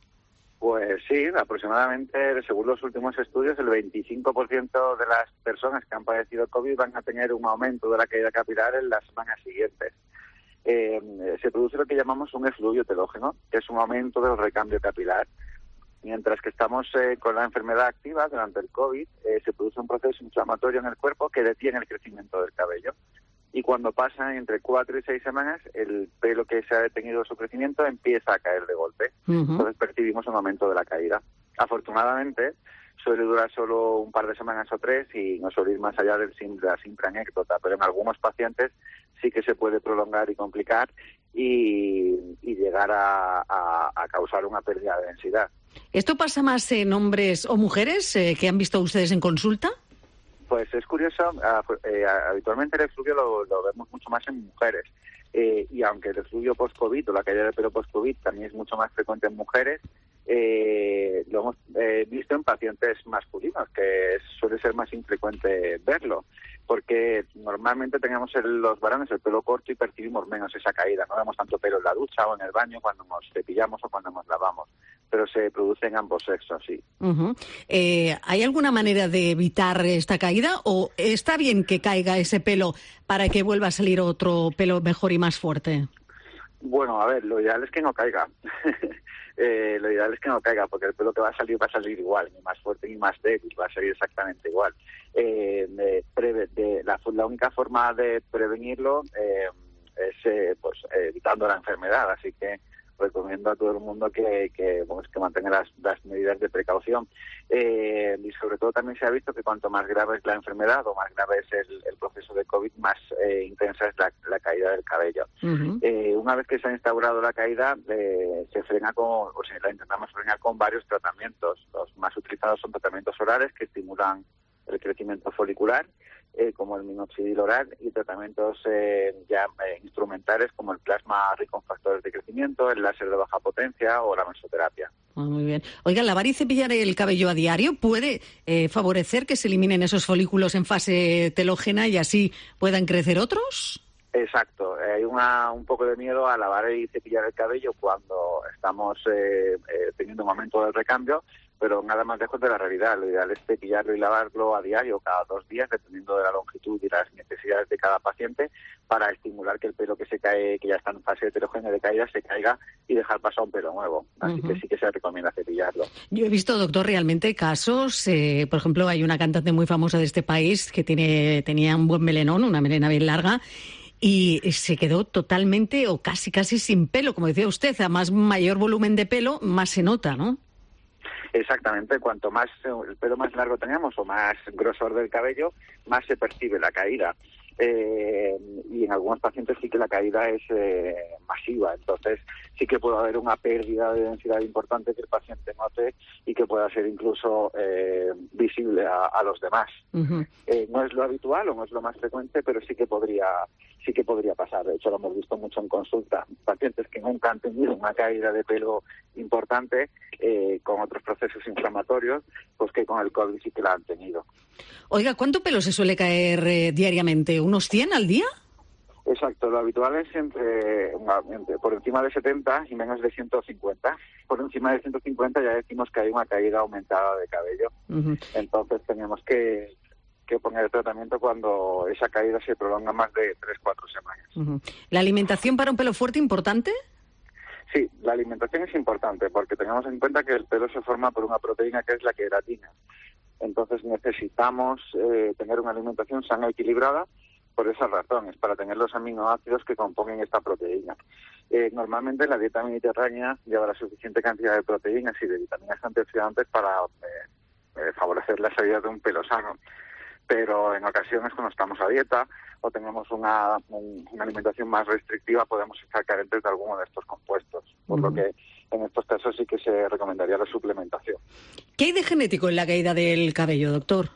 Pues sí, aproximadamente, según los últimos estudios, el veinticinco por ciento de las personas que han padecido COVID van a tener un aumento de la caída capilar en las semanas siguientes. Eh, se produce lo que llamamos un efluvio telógeno, que es un aumento del recambio capilar. Mientras que estamos eh, con la enfermedad activa durante el COVID, eh, se produce un proceso inflamatorio en el cuerpo que detiene el crecimiento del cabello. Y cuando pasan entre cuatro y seis semanas, el pelo que se ha detenido su crecimiento empieza a caer de golpe. Uh-huh. Entonces percibimos un aumento de la caída. Afortunadamente, suele durar solo un par de semanas o tres y no suele ir más allá del simple, la simple anécdota, pero en algunos pacientes sí que se puede prolongar y complicar y, y llegar a, a, a causar una pérdida de densidad. ¿Esto pasa más en hombres o mujeres eh, que han visto ustedes en consulta? Pues es curioso, eh, habitualmente el efluvio lo, lo vemos mucho más en mujeres. Eh, y aunque el efluvio post-COVID o la caída de pelo post-COVID también es mucho más frecuente en mujeres, eh, lo hemos eh, visto en pacientes masculinos, que suele ser más infrecuente verlo, porque normalmente tenemos el, los varones el pelo corto y percibimos menos esa caída. No vemos tanto pelo en la ducha o en el baño cuando nos cepillamos o cuando nos lavamos, pero se produce en ambos sexos, sí. Uh-huh. Eh, ¿Hay alguna manera de evitar esta caída o está bien que caiga ese pelo para que vuelva a salir otro pelo mejor y más fuerte? Bueno, a ver, lo ideal es que no caiga. eh, lo ideal es que no caiga, porque el pelo que va a salir va a salir igual, ni más fuerte ni más débil, va a salir exactamente igual. Eh, de, preve, de, la, la única forma de prevenirlo eh, es eh, pues eh, evitando la enfermedad, así que recomiendo a todo el mundo que, que, pues, que mantenga las, las medidas de precaución. Eh, y sobre todo también se ha visto que cuanto más grave es la enfermedad o más grave es el, el proceso de COVID, más eh, intensa es la, la caída del cabello. Uh-huh. Eh, una vez que se ha instaurado la caída, eh, se frena con, o sea, la intentamos frenar con varios tratamientos. Los más utilizados son tratamientos orales que estimulan el crecimiento folicular, eh, como el minoxidil oral, y tratamientos eh, ya eh, instrumentales como el plasma rico en factores de crecimiento, el láser de baja potencia o la mesoterapia. Oh, muy bien. Oiga, ¿lavar y cepillar el cabello a diario puede eh, favorecer que se eliminen esos folículos en fase telógena y así puedan crecer otros? Exacto. Eh, hay una, un poco de miedo a lavar y cepillar el cabello cuando estamos eh, eh, teniendo un momento del recambio, pero nada más lejos de la realidad. Lo ideal es cepillarlo y lavarlo a diario, cada dos días, dependiendo de la longitud y las necesidades de cada paciente, para estimular que el pelo que se cae, que ya está en fase heterogénea de caída, se caiga y dejar pasar un pelo nuevo. Así uh-huh. que sí que se recomienda cepillarlo. Yo he visto, doctor, realmente casos, eh, por ejemplo, hay una cantante muy famosa de este país que tiene tenía un buen melenón, una melena bien larga, y se quedó totalmente o casi casi sin pelo, como decía usted. A más mayor volumen de pelo, más se nota, ¿no? Exactamente, cuanto más el pelo más largo tengamos o más grosor del cabello, más se percibe la caída. Eh, y en algunos pacientes sí que la caída es eh, masiva, entonces sí que puede haber una pérdida de densidad importante que el paciente note y que pueda ser incluso eh, visible a, a los demás. Uh-huh. Eh, no es lo habitual o no es lo más frecuente, pero sí que podría sí que podría pasar. De hecho, lo hemos visto mucho en consulta. Pacientes que nunca han tenido una caída de pelo importante eh, con otros procesos inflamatorios, pues que con el COVID sí que la han tenido. Oiga, ¿cuánto pelo se suele caer eh, diariamente? ¿Unos cien al día? Exacto, lo habitual es entre, entre por encima de setenta y menos de ciento cincuenta. Por encima de ciento cincuenta ya decimos que hay una caída aumentada de cabello. Uh-huh. Entonces tenemos que, que poner tratamiento cuando esa caída se prolonga más de tres cuatro semanas. Uh-huh. ¿La alimentación para un pelo fuerte importante? Sí, la alimentación es importante porque tengamos en cuenta que el pelo se forma por una proteína que es la queratina. Entonces necesitamos eh, tener una alimentación sana y equilibrada por esas razones, para tener los aminoácidos que componen esta proteína. Eh, normalmente la dieta mediterránea lleva la suficiente cantidad de proteínas y de vitaminas antioxidantes para eh, eh, favorecer la salida de un pelo sano. Pero en ocasiones cuando estamos a dieta o tenemos una, un, una alimentación más restrictiva podemos estar carentes de alguno de estos compuestos, por uh-huh. lo que en estos casos sí que se recomendaría la suplementación. ¿Qué hay de genético en la caída del cabello, doctor?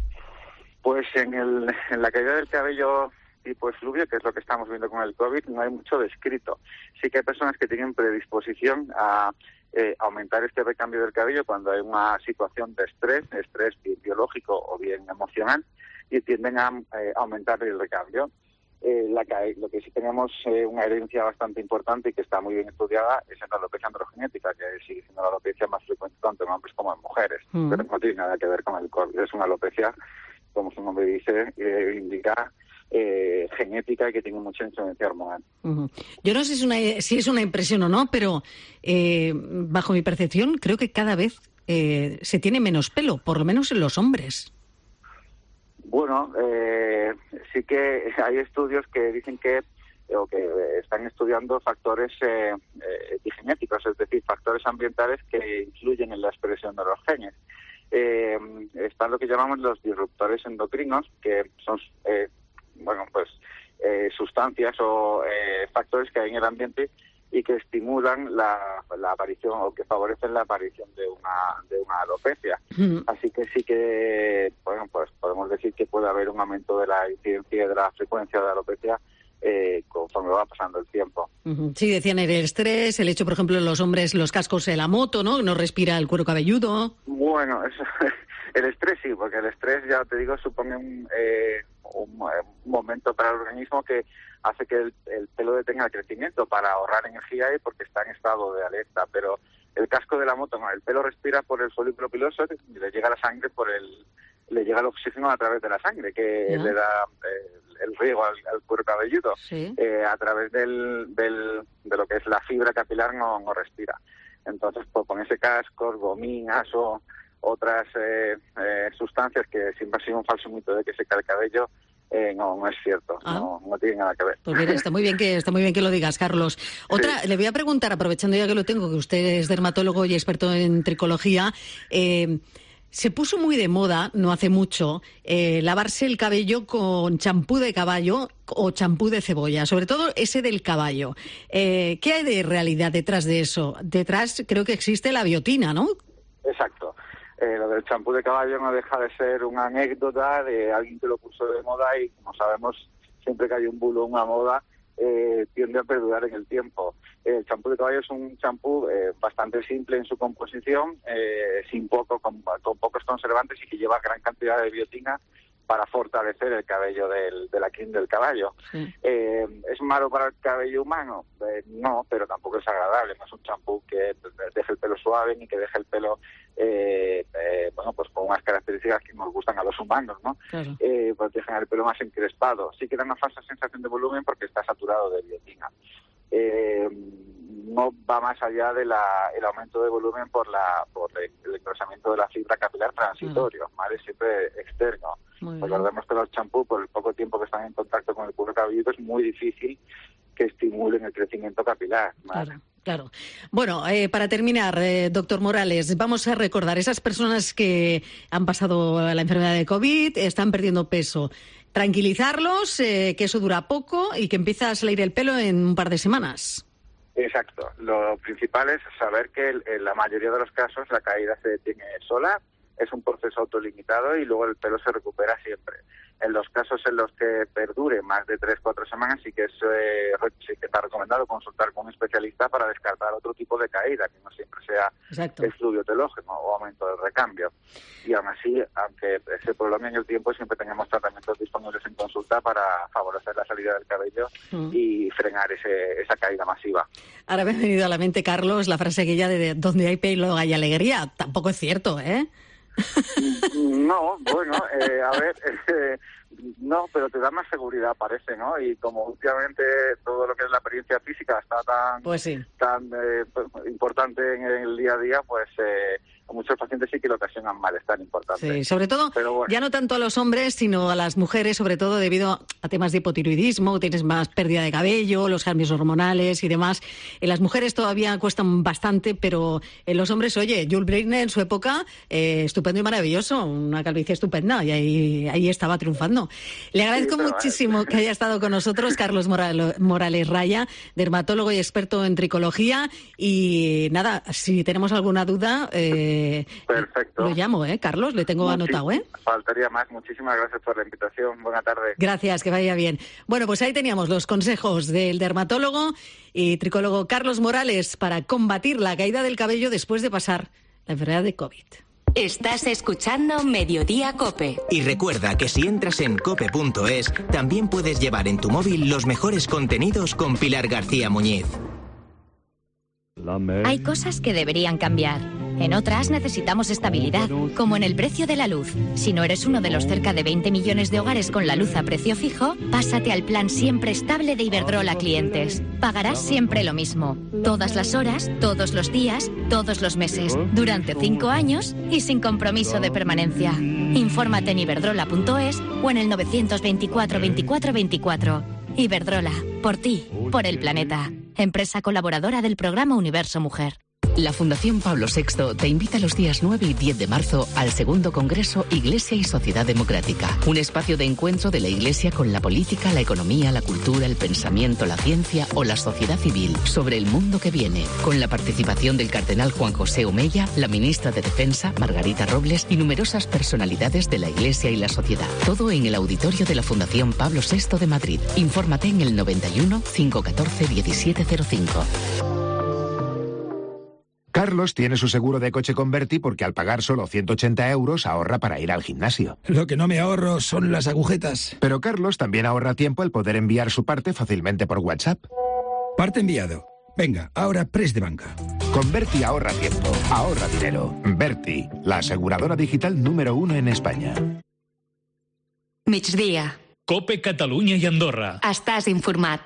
Pues en, el, en la caída del cabello tipo efluvio, que es lo que estamos viendo con el COVID, no hay mucho descrito. Sí que hay personas que tienen predisposición a eh, aumentar este recambio del cabello cuando hay una situación de estrés, estrés biológico o bien emocional, y tienden a eh, aumentar el recambio. Eh, la, lo que sí tenemos eh, una herencia bastante importante y que está muy bien estudiada es en la alopecia androgenética, que sigue siendo la alopecia más frecuente tanto en hombres como en mujeres, mm. pero no tiene nada que ver con el COVID. Es una alopecia, como su nombre dice, eh, indica eh, genética y que tiene mucha influencia hormonal. Uh-huh. Yo no sé si es, una, si es una impresión o no, pero eh, bajo mi percepción creo que cada vez eh, se tiene menos pelo, por lo menos en los hombres. Bueno, eh, sí que hay estudios que dicen que o que están estudiando factores eh, eh, epigenéticos, es decir, factores ambientales que influyen en la expresión de los genes. Eh, están lo que llamamos los disruptores endocrinos, que son eh, bueno pues eh, sustancias o eh, factores que hay en el ambiente y que estimulan la, la aparición o que favorecen la aparición de una de una alopecia. Mm. Así que sí que, bueno, pues podemos decir que puede haber un aumento de la incidencia y de la frecuencia de alopecia eh, conforme va pasando el tiempo. Uh-huh. Sí, decían el estrés, el hecho, por ejemplo, en los hombres, los cascos en la moto, ¿no? No respira el cuero cabelludo. Bueno, eso, el estrés sí, porque el estrés, ya te digo, supone un, eh, un, un momento para el organismo que hace que el, el pelo detenga el crecimiento para ahorrar energía y porque está en estado de alerta. Pero el casco de la moto, no, el pelo respira por el folículo piloso y le llega la sangre por el, le llega el oxígeno a través de la sangre, que ¿no? le da eh, el riego al, al cuero cabelludo. ¿Sí? Eh, a través del, del, de lo que es la fibra capilar no, no respira. Entonces, pues, con ese casco, gominas o otras eh, eh, sustancias que siempre ha sido un falso mito de que seca el cabello, Eh, no, no es cierto, ah. no, no tiene nada que ver. Pues mira, está muy bien que está muy bien que lo digas, Carlos. Otra, sí. Le voy a preguntar, aprovechando ya que lo tengo, que usted es dermatólogo y experto en tricología, eh, se puso muy de moda, no hace mucho, eh, lavarse el cabello con champú de caballo o champú de cebolla, sobre todo ese del caballo. Eh, ¿Qué hay de realidad detrás de eso? Detrás creo que existe la biotina, ¿no? Exacto. Eh, lo del champú de caballo no deja de ser una anécdota de alguien que lo puso de moda y, como sabemos, siempre que hay un bulo, una moda, eh, tiende a perdurar en el tiempo. Eh, el champú de caballo es un champú eh, bastante simple en su composición, eh, sin poco, con, con pocos conservantes y que lleva gran cantidad de biotina para fortalecer el cabello del, de la crin del caballo. Sí. Eh, ¿Es malo para el cabello humano? Eh, no, pero tampoco es agradable. No es un champú que deje el pelo suave ni que deje el pelo eh, eh, bueno, pues con unas características que nos gustan a los humanos, ¿no? Claro. Eh, pues dejan el pelo más encrespado. Sí que da una falsa sensación de volumen porque está saturado de biotina. Eh, no va más allá del el aumento de volumen por la por el, el engrosamiento de la fibra capilar transitorio, mm. ¿vale? Siempre externo. Recordemos que los champús, por el poco tiempo que están en contacto con el cuero cabelludo, es muy difícil que estimulen el crecimiento capilar, ¿vale? Claro. Claro. Bueno, eh, para terminar, eh, doctor Morales, vamos a recordar esas personas que han pasado la enfermedad de COVID, están perdiendo peso. Tranquilizarlos, eh, que eso dura poco y que empieza a salir el pelo en un par de semanas. Exacto. Lo principal es saber que en la mayoría de los casos la caída se detiene sola, es un proceso autolimitado y luego el pelo se recupera siempre. En los casos en los que perdure más de tres, cuatro semanas sí que, es, eh, sí que está recomendado consultar con un especialista para descartar otro tipo de caída, que no siempre sea efluvio telógeno o aumento del recambio. Y aún así, aunque se prolongue en el tiempo, siempre tenemos tratamientos disponibles en consulta para favorecer la salida del cabello mm. y frenar ese, esa caída masiva. Ahora me ha venido a la mente, Carlos, la frase aquella de donde hay pelo hay alegría. Tampoco es cierto, ¿eh? No, bueno, eh, a ver, eh, no, pero te da más seguridad, parece, ¿no? Y como últimamente todo lo que es la apariencia física está tan, pues sí. tan eh, importante en el día a día, pues eh, a muchos pacientes sí que le ocasionan malestar importante. Sí, sobre todo, bueno. Ya no tanto a los hombres, sino a las mujeres, sobre todo debido a temas de hipotiroidismo, tienes más pérdida de cabello, los cambios hormonales y demás. En las mujeres todavía cuestan bastante, pero en los hombres, oye, Jules Breitner en su época, eh, estupendo y maravilloso, una calvicie estupenda, y ahí, ahí estaba triunfando. Le agradezco sí, muchísimo que haya estado con nosotros, Carlos Morales Raya, dermatólogo y experto en tricología, y nada, si tenemos alguna duda... Eh, Perfecto. Lo llamo, ¿eh, Carlos? Le tengo Muchis- anotado, ¿eh? Faltaría más. Muchísimas gracias por la invitación. Buena tarde. Gracias, que vaya bien. Bueno, pues ahí teníamos los consejos del dermatólogo y tricólogo Carlos Morales para combatir la caída del cabello después de pasar la enfermedad de COVID. Estás escuchando Mediodía COPE. Y recuerda que si entras en cope punto es, también puedes llevar en tu móvil los mejores contenidos con Pilar García Muñiz. Hay cosas que deberían cambiar. En otras necesitamos estabilidad, como en el precio de la luz. Si no eres uno de los cerca de veinte millones de hogares con la luz a precio fijo, pásate al plan siempre estable de Iberdrola Clientes. Pagarás siempre lo mismo. Todas las horas, todos los días, todos los meses, durante cinco años y sin compromiso de permanencia. Infórmate en iberdrola punto es o en el novecientos veinticuatro veinticuatro veinticuatro. Iberdrola, por ti, por el planeta. Empresa colaboradora del programa Universo Mujer. La Fundación Pablo sexto te invita los días nueve y diez de marzo al segundo Congreso Iglesia y Sociedad Democrática, un espacio de encuentro de la Iglesia con la política, la economía, la cultura, el pensamiento, la ciencia o la sociedad civil sobre el mundo que viene, con la participación del cardenal Juan José Omeya, la ministra de Defensa, Margarita Robles, y numerosas personalidades de la Iglesia y la sociedad. Todo en el auditorio de la Fundación Pablo sexto de Madrid. Infórmate en el noventa y uno, cinco uno cuatro, diecisiete cero cinco. Carlos tiene su seguro de coche con Berti porque al pagar solo ciento ochenta euros ahorra para ir al gimnasio. Lo que no me ahorro son las agujetas. Pero Carlos también ahorra tiempo al poder enviar su parte fácilmente por WhatsApp. Parte enviado. Venga, ahora press de banca. Con Berti ahorra tiempo, ahorra dinero. Berti, la aseguradora digital número uno en España. Migdia. Cope Catalunya i Andorra. Estàs informat.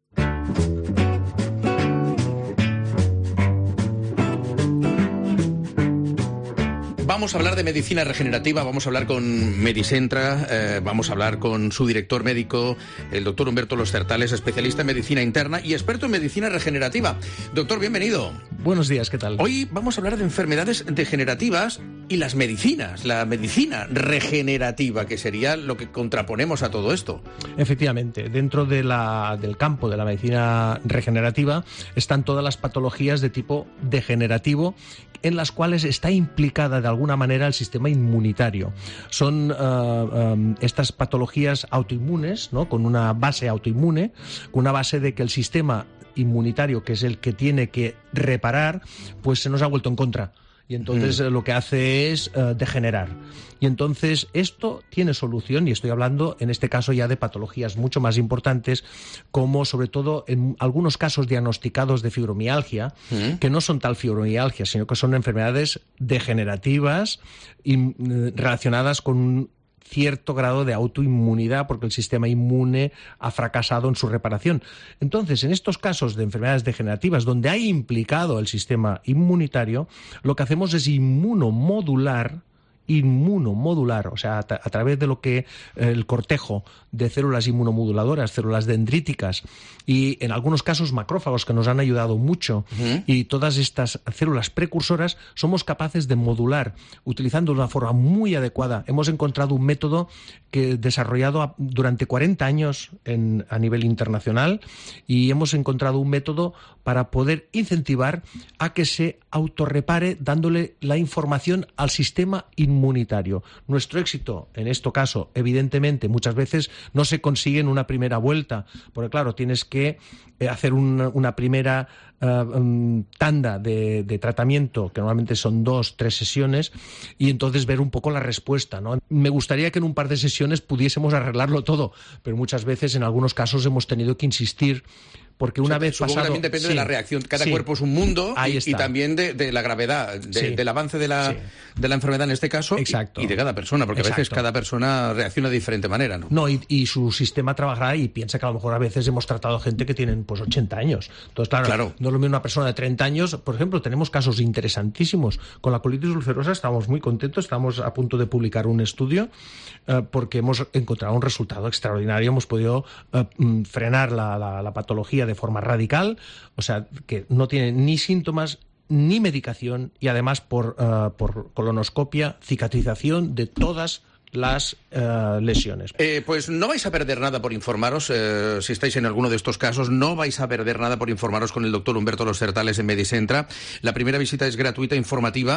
Vamos a hablar de medicina regenerativa, vamos a hablar con Medicentra, eh, vamos a hablar con su director médico, el doctor Humberto Los Certales, especialista en medicina interna y experto en medicina regenerativa. Doctor, bienvenido. Buenos días, ¿qué tal? Hoy vamos a hablar de enfermedades degenerativas y las medicinas, la medicina regenerativa, que sería lo que contraponemos a todo esto. Efectivamente, dentro de la, del campo de la medicina regenerativa están todas las patologías de tipo degenerativo en las cuales está implicada de alguna manera el sistema inmunitario. Son uh, um, estas patologías autoinmunes, ¿no? Con una base autoinmune, con una base de que el sistema inmunitario, que es el que tiene que reparar, pues se nos ha vuelto en contra. Y entonces mm. lo que hace es uh, degenerar. Y entonces esto tiene solución, y estoy hablando en este caso ya de patologías mucho más importantes, como sobre todo en algunos casos diagnosticados de fibromialgia, mm. que no son tal fibromialgia, sino que son enfermedades degenerativas y uh, relacionadas con un cierto grado de autoinmunidad porque el sistema inmune ha fracasado en su reparación. Entonces, en estos casos de enfermedades degenerativas donde hay implicado el sistema inmunitario, lo que hacemos es inmunomodular inmunomodular, o sea, a, a través de lo que eh, el cortejo de células inmunomoduladoras, células dendríticas y en algunos casos macrófagos que nos han ayudado mucho, uh-huh. y todas estas células precursoras somos capaces de modular utilizando de una forma muy adecuada. Hemos encontrado un método que desarrollado a, durante cuarenta años en, a nivel internacional, y hemos encontrado un método para poder incentivar a que se autorrepare dándole la información al sistema inmunitario. Nuestro éxito, en este caso, evidentemente, muchas veces no se consigue en una primera vuelta, porque claro, tienes que hacer una, una primera uh, um, tanda de, de tratamiento, que normalmente son dos, tres sesiones, y entonces ver un poco la respuesta, ¿no? Me gustaría que en un par de sesiones pudiésemos arreglarlo todo, pero muchas veces, en algunos casos, hemos tenido que insistir. Porque una o sea, vez pasado... también depende sí, de la reacción. Cada sí, cuerpo es un mundo y, y también de, de la gravedad, de, sí, del avance de la, sí. de la enfermedad en este caso. Exacto. Y, y de cada persona, porque Exacto. a veces cada persona reacciona de diferente manera, ¿no? No, y, y su sistema trabajará y piensa que a lo mejor a veces hemos tratado a gente que tienen pues ochenta años. Entonces, claro, claro, no es lo mismo una persona de treinta años. Por ejemplo, tenemos casos interesantísimos. Con la colitis ulcerosa estamos muy contentos, estamos a punto de publicar un estudio eh, porque hemos encontrado un resultado extraordinario. Hemos podido eh, frenar la, la, la patología de forma radical. O sea, que no tiene ni síntomas ni medicación y además por, uh, por colonoscopia, cicatrización de todas las uh, lesiones. Eh, pues no vais a perder nada por informaros, eh, si estáis en alguno de estos casos, no vais a perder nada por informaros con el doctor Humberto Los Certales en Medicentra. La primera visita es gratuita, informativa,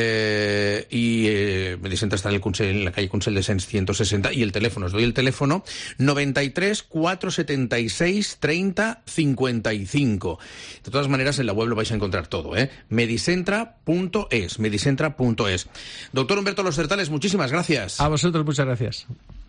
eh, y eh, Medicentra está en, el Consell, en la calle Consell de Sens ciento sesenta, y el teléfono, os doy el teléfono, noventa y tres, cuatrocientos setenta y seis, treinta, cincuenta y cinco. De todas maneras, en la web lo vais a encontrar todo, ¿eh? medicentra punto es, medicentra punto es. Doctor Humberto Los Certales, muchísimas gracias. A vosotros, muchas gracias.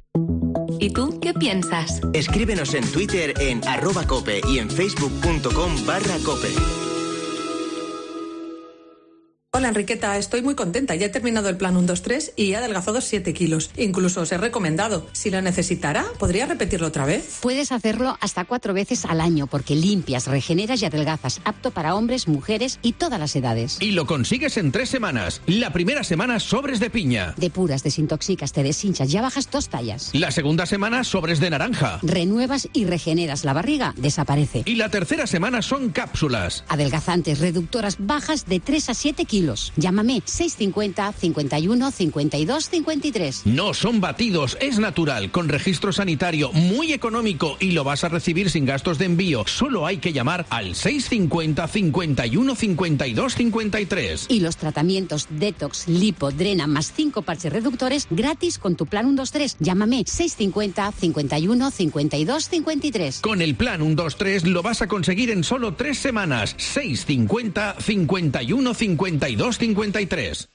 ¿Y tú qué piensas? Escríbenos en Twitter en arroba cope y en facebook punto com barra cope. Hola Enriqueta, estoy muy contenta. Ya he terminado el plan uno dos tres y he adelgazado siete kilos. Incluso os he recomendado. Si lo necesitara, ¿podría repetirlo otra vez? Puedes hacerlo hasta cuatro veces al año porque limpias, regeneras y adelgazas. Apto para hombres, mujeres y todas las edades. Y lo consigues en tres semanas. La primera semana, sobres de piña. Depuras, desintoxicas, te deshinchas, ya bajas dos tallas. La segunda semana, sobres de naranja. Renuevas y regeneras. La barriga desaparece. Y la tercera semana son cápsulas. Adelgazantes, reductoras, bajas de tres a siete kilos. Llámame seis cincuenta, cincuenta y uno, cincuenta y dos, cincuenta y tres. No son batidos, es natural, con registro sanitario, muy económico y lo vas a recibir sin gastos de envío. Solo hay que llamar al seis cincuenta, cincuenta y uno, cincuenta y dos, cincuenta y tres. Y los tratamientos Detox, Lipo, Drena más cinco parches reductores gratis con tu plan uno dos tres. Llámame seis cincuenta, cincuenta y uno, cincuenta y dos, cincuenta y tres. Con el plan uno dos tres lo vas a conseguir en solo tres semanas. seis cincuenta, cincuenta y uno, cincuenta y dos, cincuenta y tres.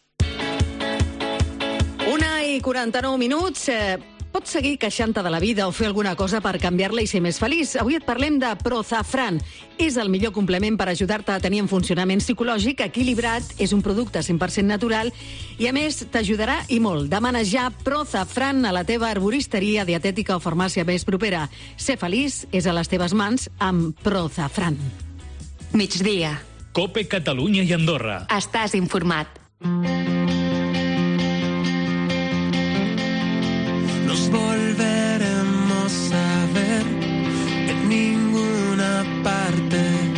Una i quaranta-nou minuts. Eh, pots seguir queixant-te de la vida o fer alguna cosa per canviar-la i ser més feliç. Avui et parlem de Prozafran. És el millor complement per ajudar-te a tenir un funcionament psicològic equilibrat. És un producte cent per cent natural i, a més, t'ajudarà i molt. Demana ja Prozafran a la teva arboristeria, dietètica o farmàcia més propera. Ser feliç és a les teves mans amb Prozafran. Migdia. COPE Catalunya i Andorra. Estàs informat. Nos volveremos a ver en ninguna parte.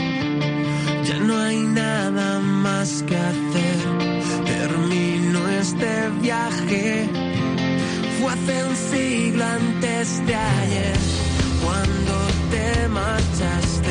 Ya no hay nada más que hacer. Termino este viaje. Fue hace un siglo antes de ayer, cuando te marchaste.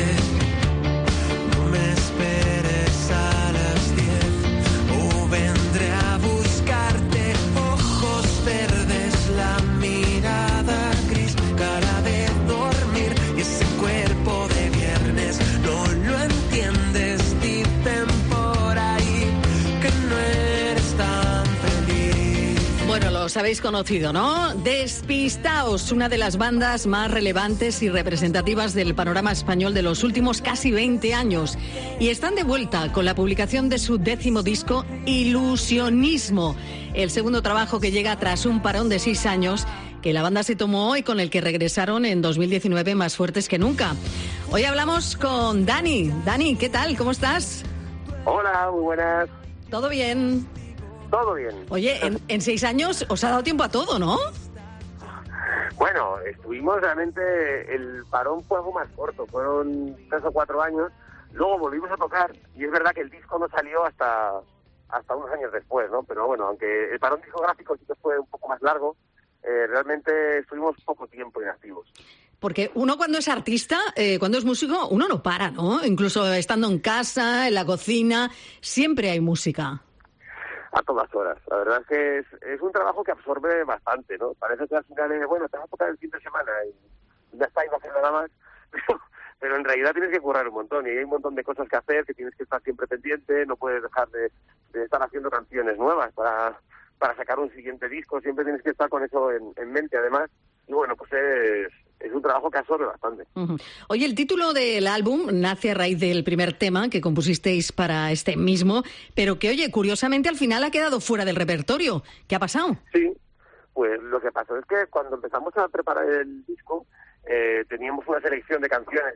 No me esperes a las diez o vendré a buscarte. Ojos verdes, la mirada gris, cara de dormir y ese cuerpo de viernes. No lo entiendes, dicen por ahí que no eres tan feliz. Bueno, los habéis conocido, ¿no? Despistaos, una de las bandas más relevantes y representativas del panorama español de los últimos casi veinte años. Y están de vuelta con la publicación de su décimo disco, Ilusionismo, el segundo trabajo que llega tras un parón de seis años que la banda se tomó y con el que regresaron en dos mil diecinueve más fuertes que nunca. Hoy hablamos con Dani. Dani, ¿qué tal? ¿Cómo estás? Hola, muy buenas. ¿Todo bien? Todo bien. Oye, en, en seis años os ha dado tiempo a todo, ¿no? Bueno, estuvimos realmente, el parón fue algo más corto, fueron tres o cuatro años, luego volvimos a tocar, y es verdad que el disco no salió hasta, hasta unos años después, ¿no? Pero bueno, aunque el parón discográfico sí que fue un poco más largo, eh, realmente estuvimos poco tiempo inactivos. Porque uno cuando es artista, eh, cuando es músico, uno no para, ¿no? Incluso estando en casa, en la cocina, siempre hay música. A todas horas. La verdad es que es, es un trabajo que absorbe bastante, ¿no? Parece que al final es, bueno, te vas a tocar el fin de semana y ya está, y no hacer nada más, pero, pero en realidad tienes que currar un montón y hay un montón de cosas que hacer, que tienes que estar siempre pendiente, no puedes dejar de, de estar haciendo canciones nuevas para, para sacar un siguiente disco, siempre tienes que estar con eso en, en mente además, y bueno, pues es, es un trabajo que absorbe bastante. Uh-huh. Oye, el título del álbum nace a raíz del primer tema que compusisteis para este mismo, pero que, oye, curiosamente al final ha quedado fuera del repertorio. ¿Qué ha pasado? Sí, pues lo que pasó es que cuando empezamos a preparar el disco, eh, teníamos una selección de canciones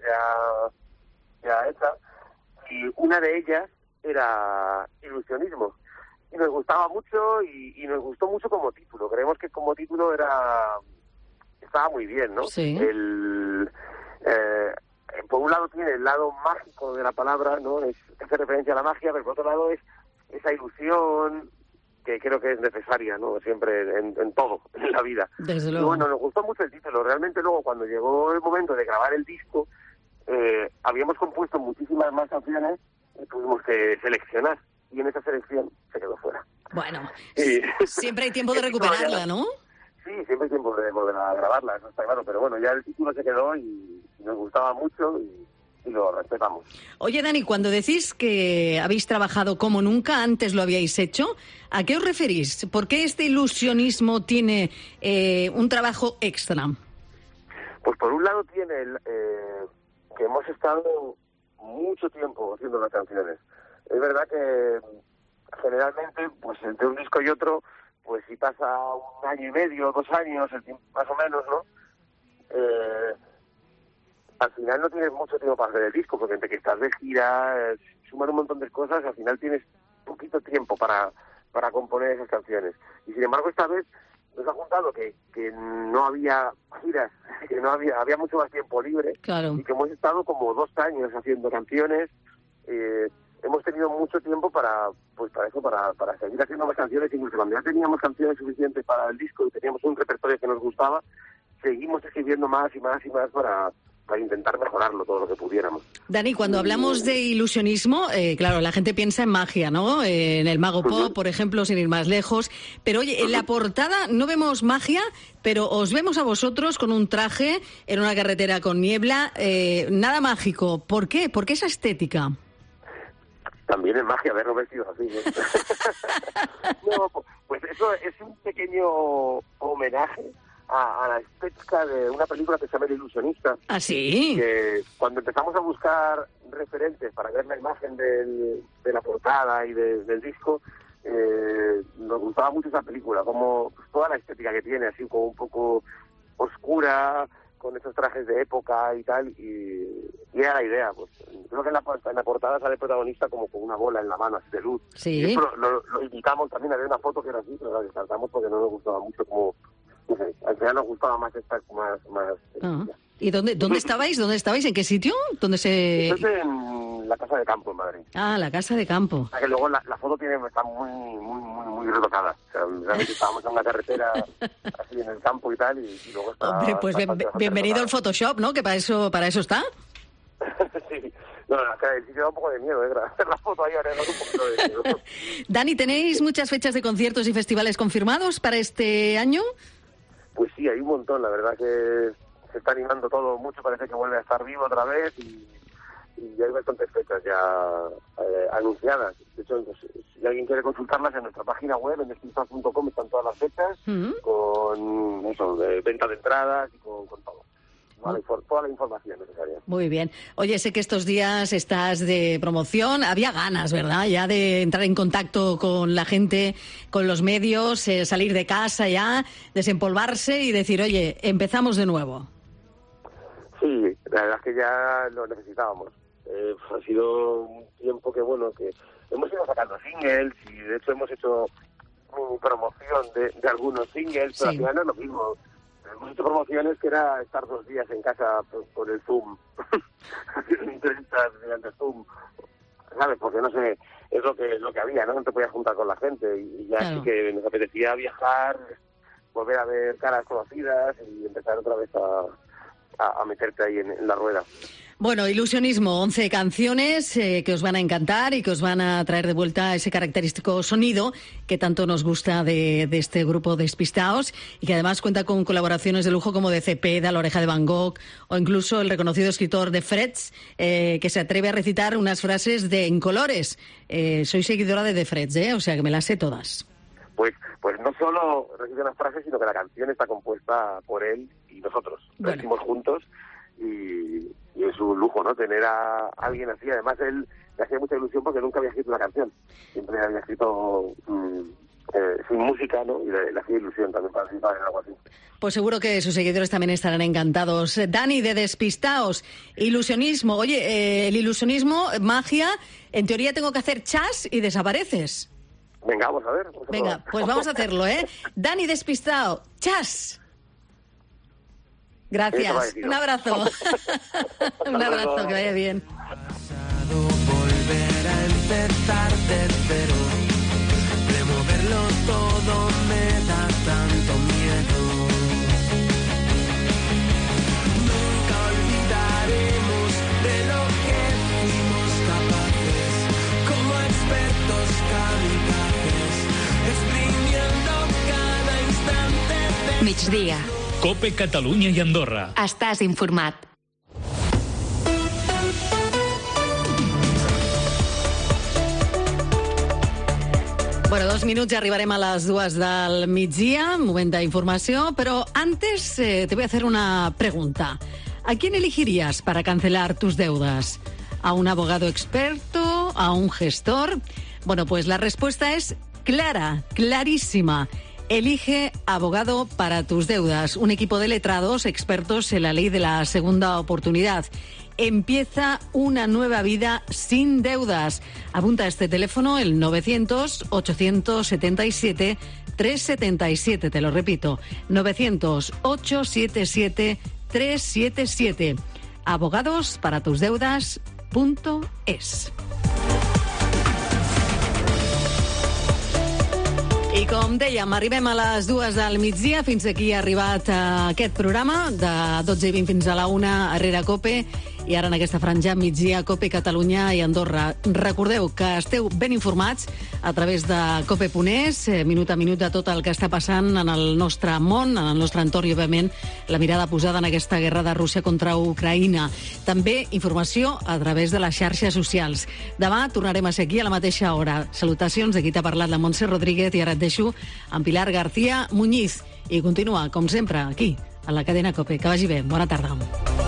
ya, ya hecha, y una de ellas era Ilusionismo. Y nos gustaba mucho y, y nos gustó mucho como título. Creemos que como título era... estaba muy bien, ¿no? Sí. El, eh, por un lado tiene el lado mágico de la palabra, ¿no? Es, hace referencia a la magia, pero por otro lado es esa ilusión que creo que es necesaria, ¿no? Siempre en, en todo, en la vida. Desde luego. Y bueno, nos gustó mucho el título. Realmente luego cuando llegó el momento de grabar el disco, eh, habíamos compuesto muchísimas más canciones y tuvimos que seleccionar. Y en esa selección se quedó fuera. Bueno, y... siempre hay tiempo de recuperarla, ¿no? Sí, siempre hay tiempo de volver a grabarla, eso está claro, pero bueno, ya el título se quedó y, y nos gustaba mucho y, y lo respetamos. Oye, Dani, cuando decís que habéis trabajado como nunca antes lo habíais hecho, ¿a qué os referís? ¿Por qué este ilusionismo tiene eh, un trabajo extra? Pues por un lado tiene el, eh, que hemos estado mucho tiempo haciendo las canciones. Es verdad que generalmente, pues entre un disco y otro, pues si pasa un año y medio, dos años, el tiempo, más o menos, ¿no? Eh, al final no tienes mucho tiempo para hacer el disco, porque entre que estás de gira, eh, suman un montón de cosas, al final tienes poquito tiempo para, para componer esas canciones. Y sin embargo, esta vez nos ha juntado que, que no había giras, que no había había mucho más tiempo libre, claro. Y que hemos estado como dos años haciendo canciones. Eh, hemos tenido mucho tiempo para pues para eso, para, para seguir haciendo más canciones. Incluso cuando ya teníamos canciones suficientes para el disco y teníamos un repertorio que nos gustaba, seguimos escribiendo más y más y más para... para intentar mejorarlo todo lo que pudiéramos. Dani, cuando hablamos de ilusionismo, eh, claro, la gente piensa en magia, ¿no? Eh, en el Mago Pop, por ejemplo, sin ir más lejos. Pero oye, en la portada no vemos magia, pero os vemos a vosotros con un traje en una carretera con niebla. Eh, nada mágico. ¿Por qué? ¿Por qué esa estética? También es magia vernos vestidos así, ¿no? No, pues eso es un pequeño homenaje A, a la estética de una película que se llama El Ilusionista. ¿Ah, sí? Que cuando empezamos a buscar referentes para ver la imagen del, de la portada y de, del disco, eh, nos gustaba mucho esa película, como pues, toda la estética que tiene, así como un poco oscura, con esos trajes de época y tal, y, y era la idea. Pues creo que en la, en la portada sale el protagonista como con una bola en la mano, así de luz. Sí. Y eso lo, lo, lo invitamos también a ver una foto que era así, pero la descartamos porque no nos gustaba mucho como... Al final nos gustaba más esta, más... más ah. ¿Y dónde dónde estabais? ¿Dónde estabais? ¿En qué sitio? ¿Dónde se...? Estoy en la Casa de Campo, en Madrid. Ah, la Casa de Campo. O sea, que luego la, la foto tiene está muy, muy, muy, muy retocada. O sea, realmente estábamos en una carretera así en el campo y tal, y, y luego está... Hombre, pues bien, bienvenido retocada. al Photoshop, ¿no? Que para eso para eso está. Sí. No, no, es que el sitio da un poco de miedo, ¿eh? Hacer la foto ahí ahora da un poquito de miedo. Dani, ¿tenéis muchas fechas de conciertos y festivales confirmados para este año? Pues sí, hay un montón, la verdad que se está animando todo mucho, parece que vuelve a estar vivo otra vez y, y hay bastantes fechas ya eh, anunciadas. De hecho, pues, si alguien quiere consultarlas en nuestra página web, en despistados punto com, están todas las fechas, uh-huh. con eso, de venta de entradas y con, con todo. Toda la, toda la información necesaria. Muy bien. Oye, sé que estos días estás de promoción. Había ganas, ¿verdad? Ya de entrar en contacto con la gente, con los medios, eh, salir de casa ya, desempolvarse y decir, oye, empezamos de nuevo. Sí, la verdad es que ya lo necesitábamos. Eh, ha sido un tiempo que, bueno, que hemos ido sacando singles y de hecho hemos hecho mi promoción de, de algunos singles, pero sí. Al final no es lo mismo. Hemos hecho promociones que era estar dos días en casa por, por el Zoom, haciendo entrevistas mediante Zoom, ¿sabes? Porque no sé, es lo que lo que había, ¿no? No te podías juntar con la gente y ya claro. Sí que nos apetecía viajar, volver a ver caras conocidas y empezar otra vez a, a, a meterte ahí en, en la rueda. Bueno, Ilusionismo, once canciones eh, que os van a encantar y que os van a traer de vuelta ese característico sonido que tanto nos gusta de, de este grupo Despistaos y que además cuenta con colaboraciones de lujo como de Cepeda, La Oreja de Van Gogh o incluso el reconocido escritor de Freds, eh, que se atreve a recitar unas frases de En Colores. Eh, soy seguidora de The Freds, ¿eh? O sea que me las sé todas. Pues, pues no solo recita unas frases, sino que la canción está compuesta por él y nosotros. Lo bueno. hicimos juntos y... Y es un lujo, ¿no? Tener a alguien así. Además, él le hacía mucha ilusión porque nunca había escrito una canción. Siempre había escrito mmm, eh, sin música, ¿no? Y le, le hacía ilusión también participar en algo así. Pues seguro que sus seguidores también estarán encantados. Dani, de Despistaos, Ilusionismo. Oye, eh, el ilusionismo, magia, en teoría tengo que hacer chas y desapareces. Venga, vamos a ver. Vamos a Venga, probar. Pues vamos a hacerlo, ¿eh? Dani, Despistao, chas. Gracias. Un abrazo. Un abrazo, que vaya bien. Volver a empezar de cero, removerlo todo me da tanto miedo. Nunca olvidaremos de lo que fuimos capaces, como expertos kamikazes, exprimiendo cada instante de... Migdia. COPE Catalunya i Andorra. Estàs informat. Bueno, dos minuts i arribarem a les dues del migdia, moment d'informació, pero antes eh, te voy a hacer una pregunta. ¿A quién elegirías para cancelar tus deudas? ¿A un abogado experto? ¿A un gestor? Bueno, pues la respuesta es clara, clarísima. Elige abogado para tus deudas. Un equipo de letrados expertos en la ley de la segunda oportunidad. Empieza una nueva vida sin deudas. Apunta este teléfono, el novecientos, ochocientos setenta y siete, trescientos setenta y siete. Te lo repito, novecientos, ochocientos setenta y siete, trescientos setenta y siete. abogados para tus deudas punto es. I com dèiem, arribem a les dues del migdia. Fins aquí ha arribat uh, aquest programa, de dotze i vint fins a la una, Herrera Cope, i ara en aquesta franja migdia Cope Catalunya i Andorra. Recordeu que esteu ben informats a través de cope punt es, eh, minut a minut de tot el que està passant en el nostre món, en el nostre entorn i, òbviament, la mirada posada en aquesta guerra de Rússia contra Ucraïna. També informació a través de les xarxes socials. Demà tornarem a ser aquí a la mateixa hora. Salutacions de qui t'ha parlat, la Montse Rodríguez, i ara et deixo amb Pilar García Muñiz. I continua, com sempre, aquí, a la cadena COPE. Que vagi bé. Bona tarda.